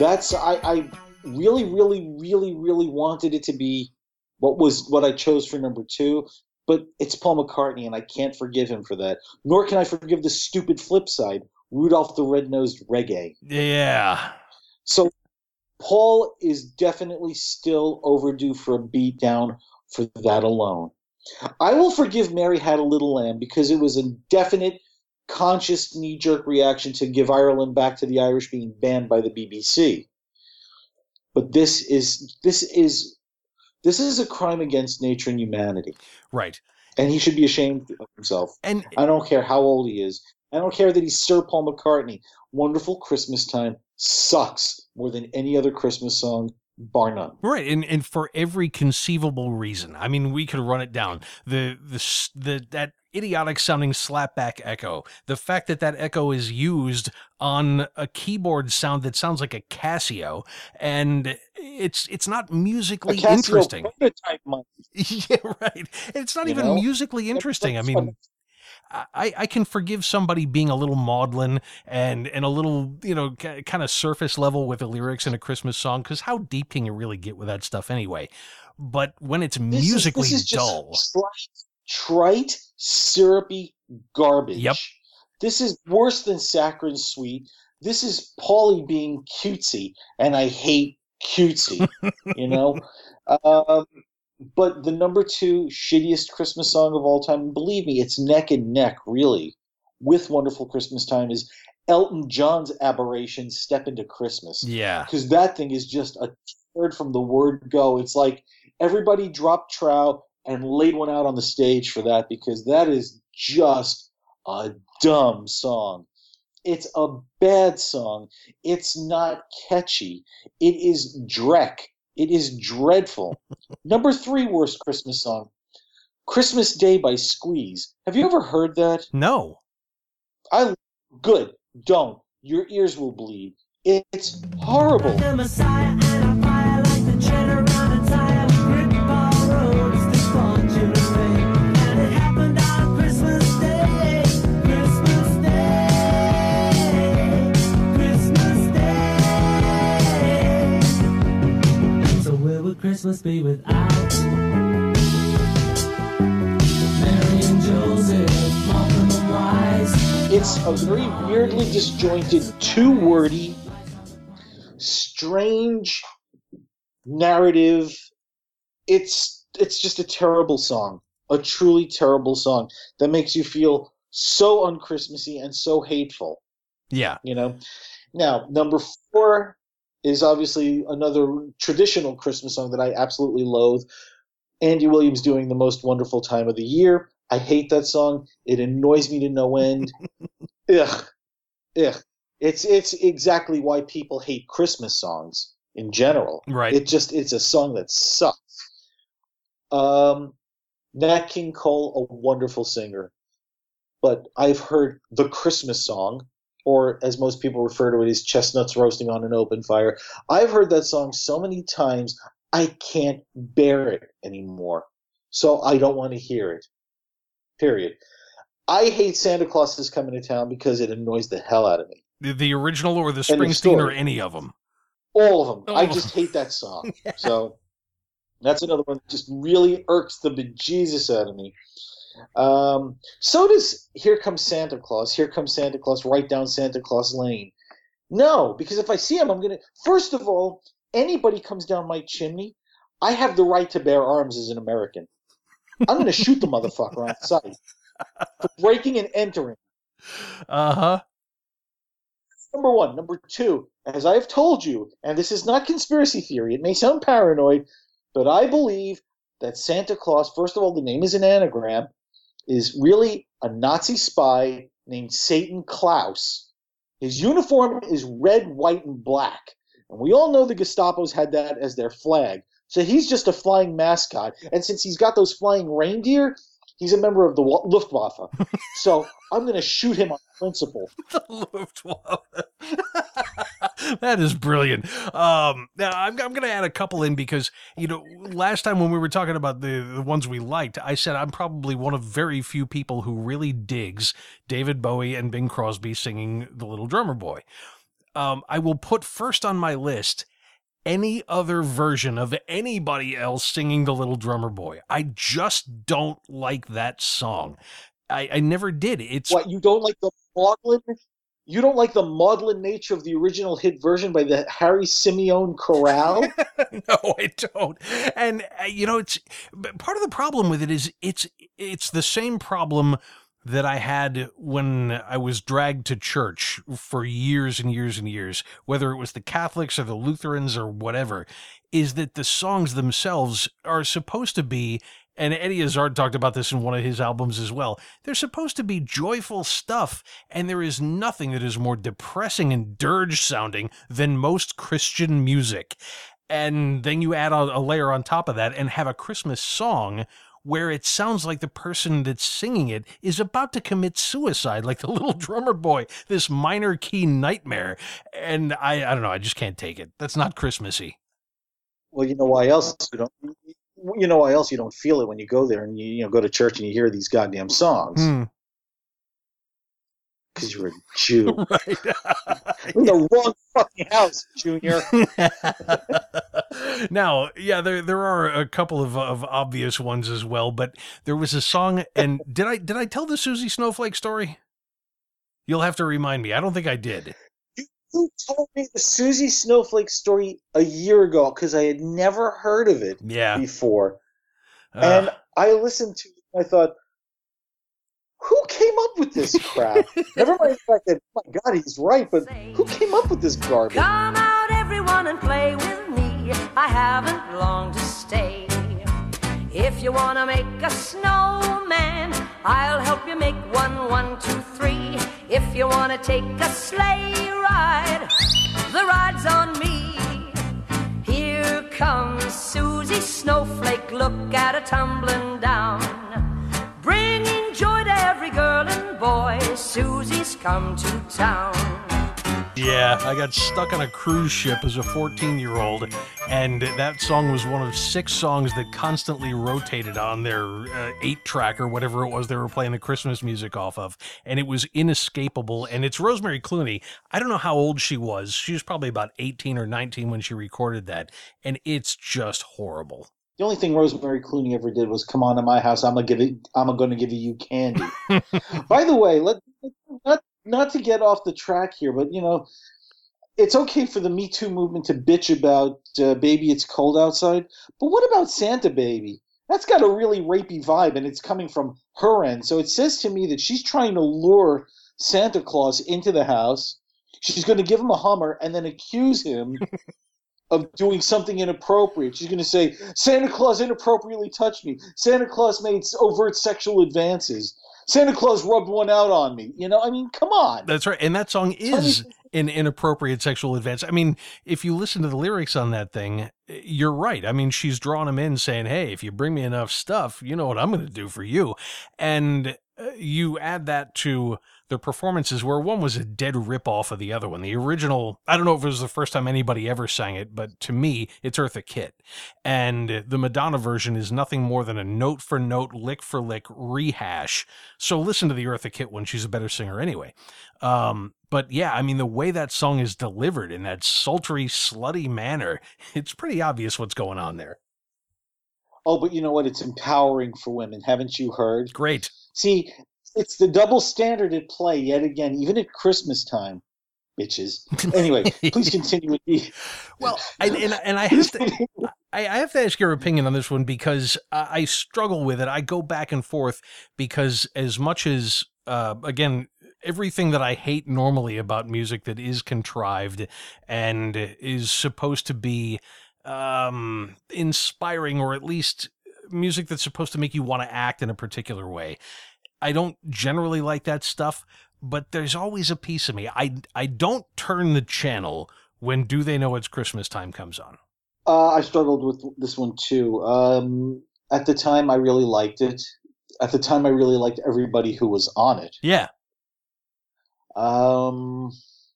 I really, really, really, really wanted it to be what I chose for number 2. But it's Paul McCartney, and I can't forgive him for that. Nor can I forgive the stupid flip side, Rudolph the Red-Nosed Reggae. Yeah. So Paul is definitely still overdue for a beatdown for that alone. I will forgive Mary Had a Little Lamb because it was a definite, conscious, knee-jerk reaction to give Ireland back to the Irish being banned by the BBC. But this is a crime against nature and humanity. Right. And he should be ashamed of himself. And I don't care how old he is. I don't care that he's Sir Paul McCartney. Wonderful Christmas Time sucks more than any other Christmas song, bar none. Right, and for every conceivable reason. I mean, we could run it down. That idiotic sounding slapback echo. The fact that echo is used on a keyboard sound that sounds like a Casio, and it's not musically interesting. Prototype money. Yeah, right. It's not even musically interesting. I mean, I can forgive somebody being a little maudlin and a little, kind of surface level with the lyrics in a Christmas song, because how deep can you really get with that stuff anyway? But when it's musically dull. Trite, syrupy garbage. Yep. This is worse than Saccharine Sweet. This is Paulie being cutesy, and I hate cutesy, But the number two shittiest Christmas song of all time, believe me, it's neck and neck, really, with Wonderful Christmas Time, is Elton John's aberration, Step Into Christmas. Yeah. Because that thing is just a word from the word go. It's like everybody dropped trow and laid one out on the stage for that, because that is just a dumb song. It's a bad song. It's not catchy. It is dreck. It is dreadful. Number three worst Christmas song, Christmas Day by Squeeze. Have you ever heard that? No. Good. Don't. Your ears will bleed. It's horrible. The Messiah and a fire like the cheddar on a tire. Rip all roads that spawned you away. And it happened on Christmas Day. Christmas Day. Christmas Day. So where would Christmas be without Mary and Joseph, Malcolm and Wise? It's a very weirdly disjointed, too wordy, strange narrative. It's just a terrible song, a truly terrible song that makes you feel so unchristmassy and so hateful. Yeah. You know. Now, number four is obviously another traditional Christmas song that I absolutely loathe. Andy Williams doing The Most Wonderful Time of the Year. I hate that song. It annoys me to no end. Ugh. It's exactly why people hate Christmas songs in general. Right. It's a song that sucks. Nat King Cole, a wonderful singer, but I've heard the Christmas song, or as most people refer to it, is Chestnuts Roasting on an Open Fire. I've heard that song so many times, I can't bear it anymore. So I don't want to hear it. Period. I hate Santa Claus is Coming to Town because it annoys the hell out of me. The original or the End of Springsteen or story. any of them? All of them. All I of just hate that song. Yeah. So that's another one that just really irks the bejesus out of me. So does Here Comes Santa Claus. Here Comes Santa Claus right down Santa Claus Lane. No, because if I see him, I'm going to... First of all, anybody comes down my chimney, I have the right to bear arms as an American. I'm going to shoot the motherfucker on sight for breaking and entering. Uh-huh. Number one. Number two, as I have told you, and this is not conspiracy theory, it may sound paranoid, but I believe that Santa Claus, first of all, the name is an anagram, is really a Nazi spy named Satan Klaus. His uniform is red, white, and black. And we all know the Gestapo's had that as their flag. So he's just a flying mascot. And since he's got those flying reindeer, he's a member of the Luftwaffe. So I'm going to shoot him on principle. The Luftwaffe. That is brilliant. Now I'm going to add a couple in because, last time when we were talking about the ones we liked, I said I'm probably one of very few people who really digs David Bowie and Bing Crosby singing The Little Drummer Boy. I will put first on my list any other version of anybody else singing The Little Drummer Boy. I just don't like that song. I never did. It's What, you don't like the maudlin? You don't like the maudlin nature of the original hit version by the Harry Simeone Chorale? No, I don't. And it's part of the problem with it is it's the same problem that I had when I was dragged to church for years and years and years, whether it was the Catholics or the Lutherans or whatever, is that the songs themselves are supposed to be, and Eddie Izzard talked about this in one of his albums as well, they're supposed to be joyful stuff, and there is nothing that is more depressing and dirge sounding than most Christian music. And then you add a layer on top of that and have a Christmas song where it sounds like the person that's singing it is about to commit suicide, like The Little Drummer Boy, this minor key nightmare. And I don't know, I just can't take it. That's not Christmassy. Well, you know why else you don't? You know why else you don't feel it when you go there and you go to church and you hear these goddamn songs? Because you're a Jew. Right. You're in the wrong fucking house, Junior. Now, yeah, there are a couple of obvious ones as well, but there was a song, and did I tell the Susie Snowflake story? You'll have to remind me. I don't think I did. You told me the Susie Snowflake story a year ago because I had never heard of it Yeah. before. And I listened to it and I thought, who came up with this crap? Never mind the fact that, oh my God, he's right, but who came up with this garbage? Come out, everyone, and play with me. I haven't long to stay. If you want to make a snowman, I'll help you make one, 1, 2, 3. If you want to take a sleigh ride, the ride's on me. Here comes Susie Snowflake, look at her tumbling down. Bringing joy to every girl and boy, Susie's come to town. Yeah, I got stuck on a cruise ship as a 14-year-old, and that song was one of 6 songs that constantly rotated on their 8-track or whatever it was they were playing the Christmas music off of, and it was inescapable. And it's Rosemary Clooney. I don't know how old she was. She was probably about 18 or 19 when she recorded that, and it's just horrible. The only thing Rosemary Clooney ever did was come on to my house. I'm going to give you candy. By the way, not to get off the track here, but it's okay for the Me Too movement to bitch about "Baby, It's Cold Outside," but what about Santa Baby? That's got a really rapey vibe, and it's coming from her end. So it says to me that she's trying to lure Santa Claus into the house. She's going to give him a Hummer and then accuse him of doing something inappropriate. She's going to say, Santa Claus inappropriately touched me. Santa Claus made overt sexual advances. Santa Claus rubbed one out on me. Come on. That's right. And that song is an inappropriate sexual advance. I mean, if you listen to the lyrics on that thing, you're right. I mean, she's drawing him in saying, hey, if you bring me enough stuff, you know what I'm going to do for you. And you add that to the performances where one was a dead ripoff of the other one. The original, I don't know if it was the first time anybody ever sang it, but to me, it's Eartha Kitt. And the Madonna version is nothing more than a note for note, lick for lick rehash. So listen to the Eartha Kitt one. She's a better singer anyway. But yeah, I mean, the way that song is delivered in that sultry, slutty manner, it's pretty obvious what's going on there. Oh, but you know what? It's empowering for women. Haven't you heard? Great. See, it's the double standard at play yet again, even at Christmas time, bitches. Anyway, please continue with me. Well, I have to ask your opinion on this one because I struggle with it. I go back and forth because as much as, again, everything that I hate normally about music that is contrived and is supposed to be inspiring, or at least music that's supposed to make you want to act in a particular way, I don't generally like that stuff, but there's always a piece of me. I don't turn the channel when Do They Know It's Christmas Time comes on. I struggled with this one too. At the time, I really liked it. At the time, I really liked everybody who was on it. Yeah. But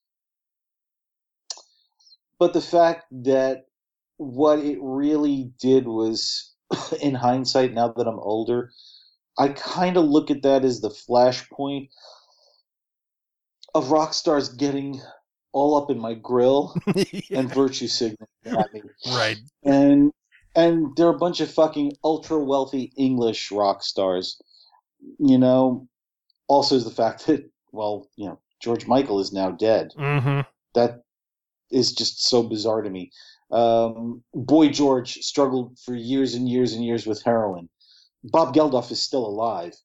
the fact that what it really did was, in hindsight, now that I'm older, I kind of look at that as the flashpoint of rock stars getting all up in my grill and virtue signaling at me. Right. And they're a bunch of fucking ultra wealthy English rock stars. Also is the fact that, George Michael is now dead. Mm-hmm. That is just so bizarre to me. Boy George struggled for years and years and years with heroin. Bob Geldof is still alive.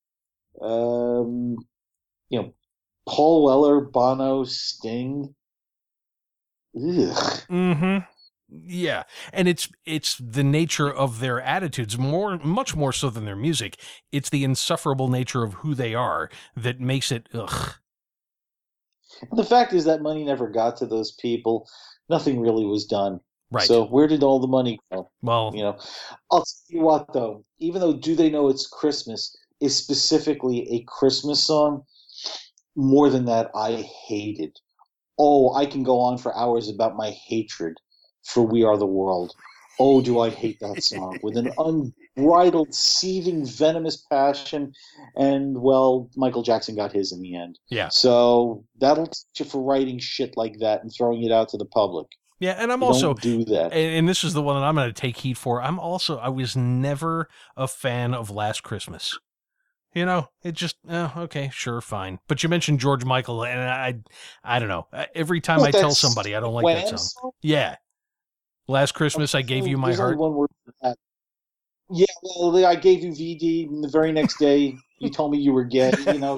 Paul Weller, Bono, Sting. Ugh. Mm-hmm. Yeah, and it's the nature of their attitudes, much more so than their music. It's the insufferable nature of who they are that makes it ugh. The fact is that money never got to those people. Nothing really was done. Right. So where did all the money go? Well, I'll tell you what, though. Even though Do They Know It's Christmas is specifically a Christmas song, more than that, I hate it. Oh, I can go on for hours about my hatred for We Are the World. Oh, do I hate that song with an unbridled, seething, venomous passion. And, well, Michael Jackson got his in the end. Yeah. So that'll teach you for writing shit like that and throwing it out to the public. Yeah, and I'm You also don't do that. and this is the one that I'm going to take heat for. I was never a fan of Last Christmas. It just okay, sure, fine. But you mentioned George Michael, and I don't know. Every time I tell somebody I don't like that song. Yeah, Last Christmas I gave you my There's only heart. one word for that. Yeah, well, I gave you VD, and the very next day you told me you were gay.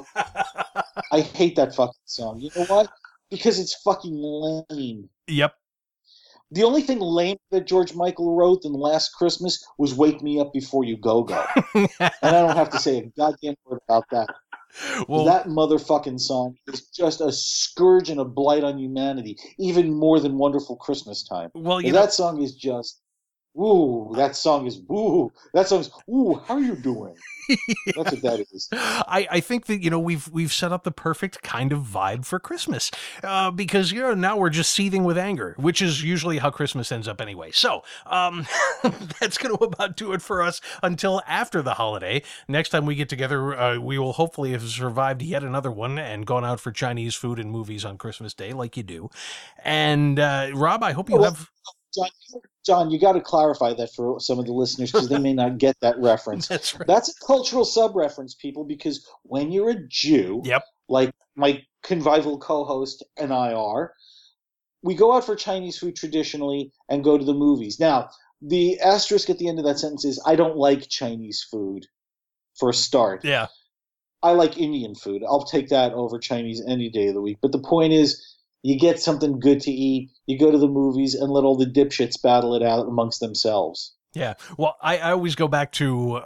I hate that fucking song. You know what? Because it's fucking lame. Yep. The only thing lame that George Michael wrote in Last Christmas was "Wake Me Up Before You Go Go," and I don't have to say a goddamn word about that. Well, That motherfucking song is just a scourge and a blight on humanity, even more than "Wonderful Christmas Time." well, That song is just, ooh, that song is, ooh, that song's, ooh, how are you doing? That's what that is. I think that we've set up the perfect kind of vibe for Christmas, because now we're just seething with anger, which is usually how Christmas ends up anyway. So that's going to about do it for us until after the holiday. Next time we get together, we will hopefully have survived yet another one and gone out for Chinese food and movies on Christmas Day, like you do. And Rob, I hope you have. John, you got to clarify that for some of the listeners because they may not get that reference. That's right. That's a cultural sub-reference, people, because when you're a Jew, Yep. like my convivial co-host and I are, we go out for Chinese food traditionally and go to the movies. Now, the asterisk at the end of that sentence is I don't like Chinese food for a start. Yeah. I like Indian food. I'll take that over Chinese any day of the week. But the point is, you get something good to eat, you go to the movies, and let all the dipshits battle it out amongst themselves. Yeah. Well, I always go back to,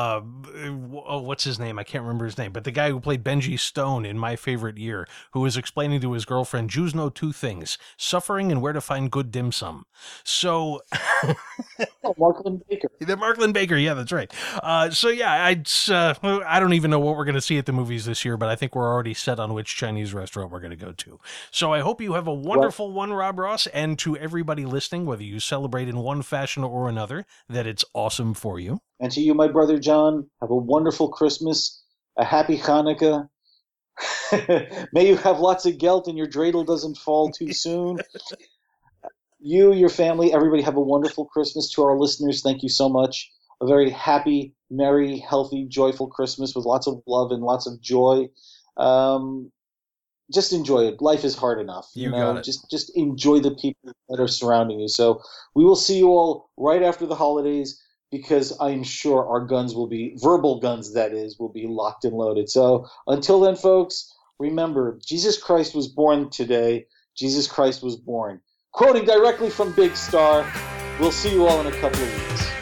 what's his name? I can't remember his name, but the guy who played Benji Stone in My Favorite Year, who was explaining to his girlfriend, Jews know two things, suffering and where to find good dim sum. So... Marklin Baker. The Marklin Baker, yeah, that's right. So yeah, I don't even know what we're going to see at the movies this year, but I think we're already set on which Chinese restaurant we're going to go to. So I hope you have a wonderful one, Rob Ross, and to everybody listening, whether you celebrate in one fashion or another, that it's awesome for you. And to you, my brother John, have a wonderful Christmas, a happy Hanukkah. May you have lots of gelt and your dreidel doesn't fall too soon. You, your family, everybody have a wonderful Christmas. To our listeners, thank you so much. A very happy, merry, healthy, joyful Christmas with lots of love and lots of joy. Just enjoy it. Life is hard enough. You got it. Just enjoy the people that are surrounding you. So we will see you all right after the holidays because I'm sure our guns will be, verbal guns that is, will be locked and loaded. So until then, folks, remember, Jesus Christ was born today. Jesus Christ was born. Quoting directly from Big Star, we'll see you all in a couple of weeks.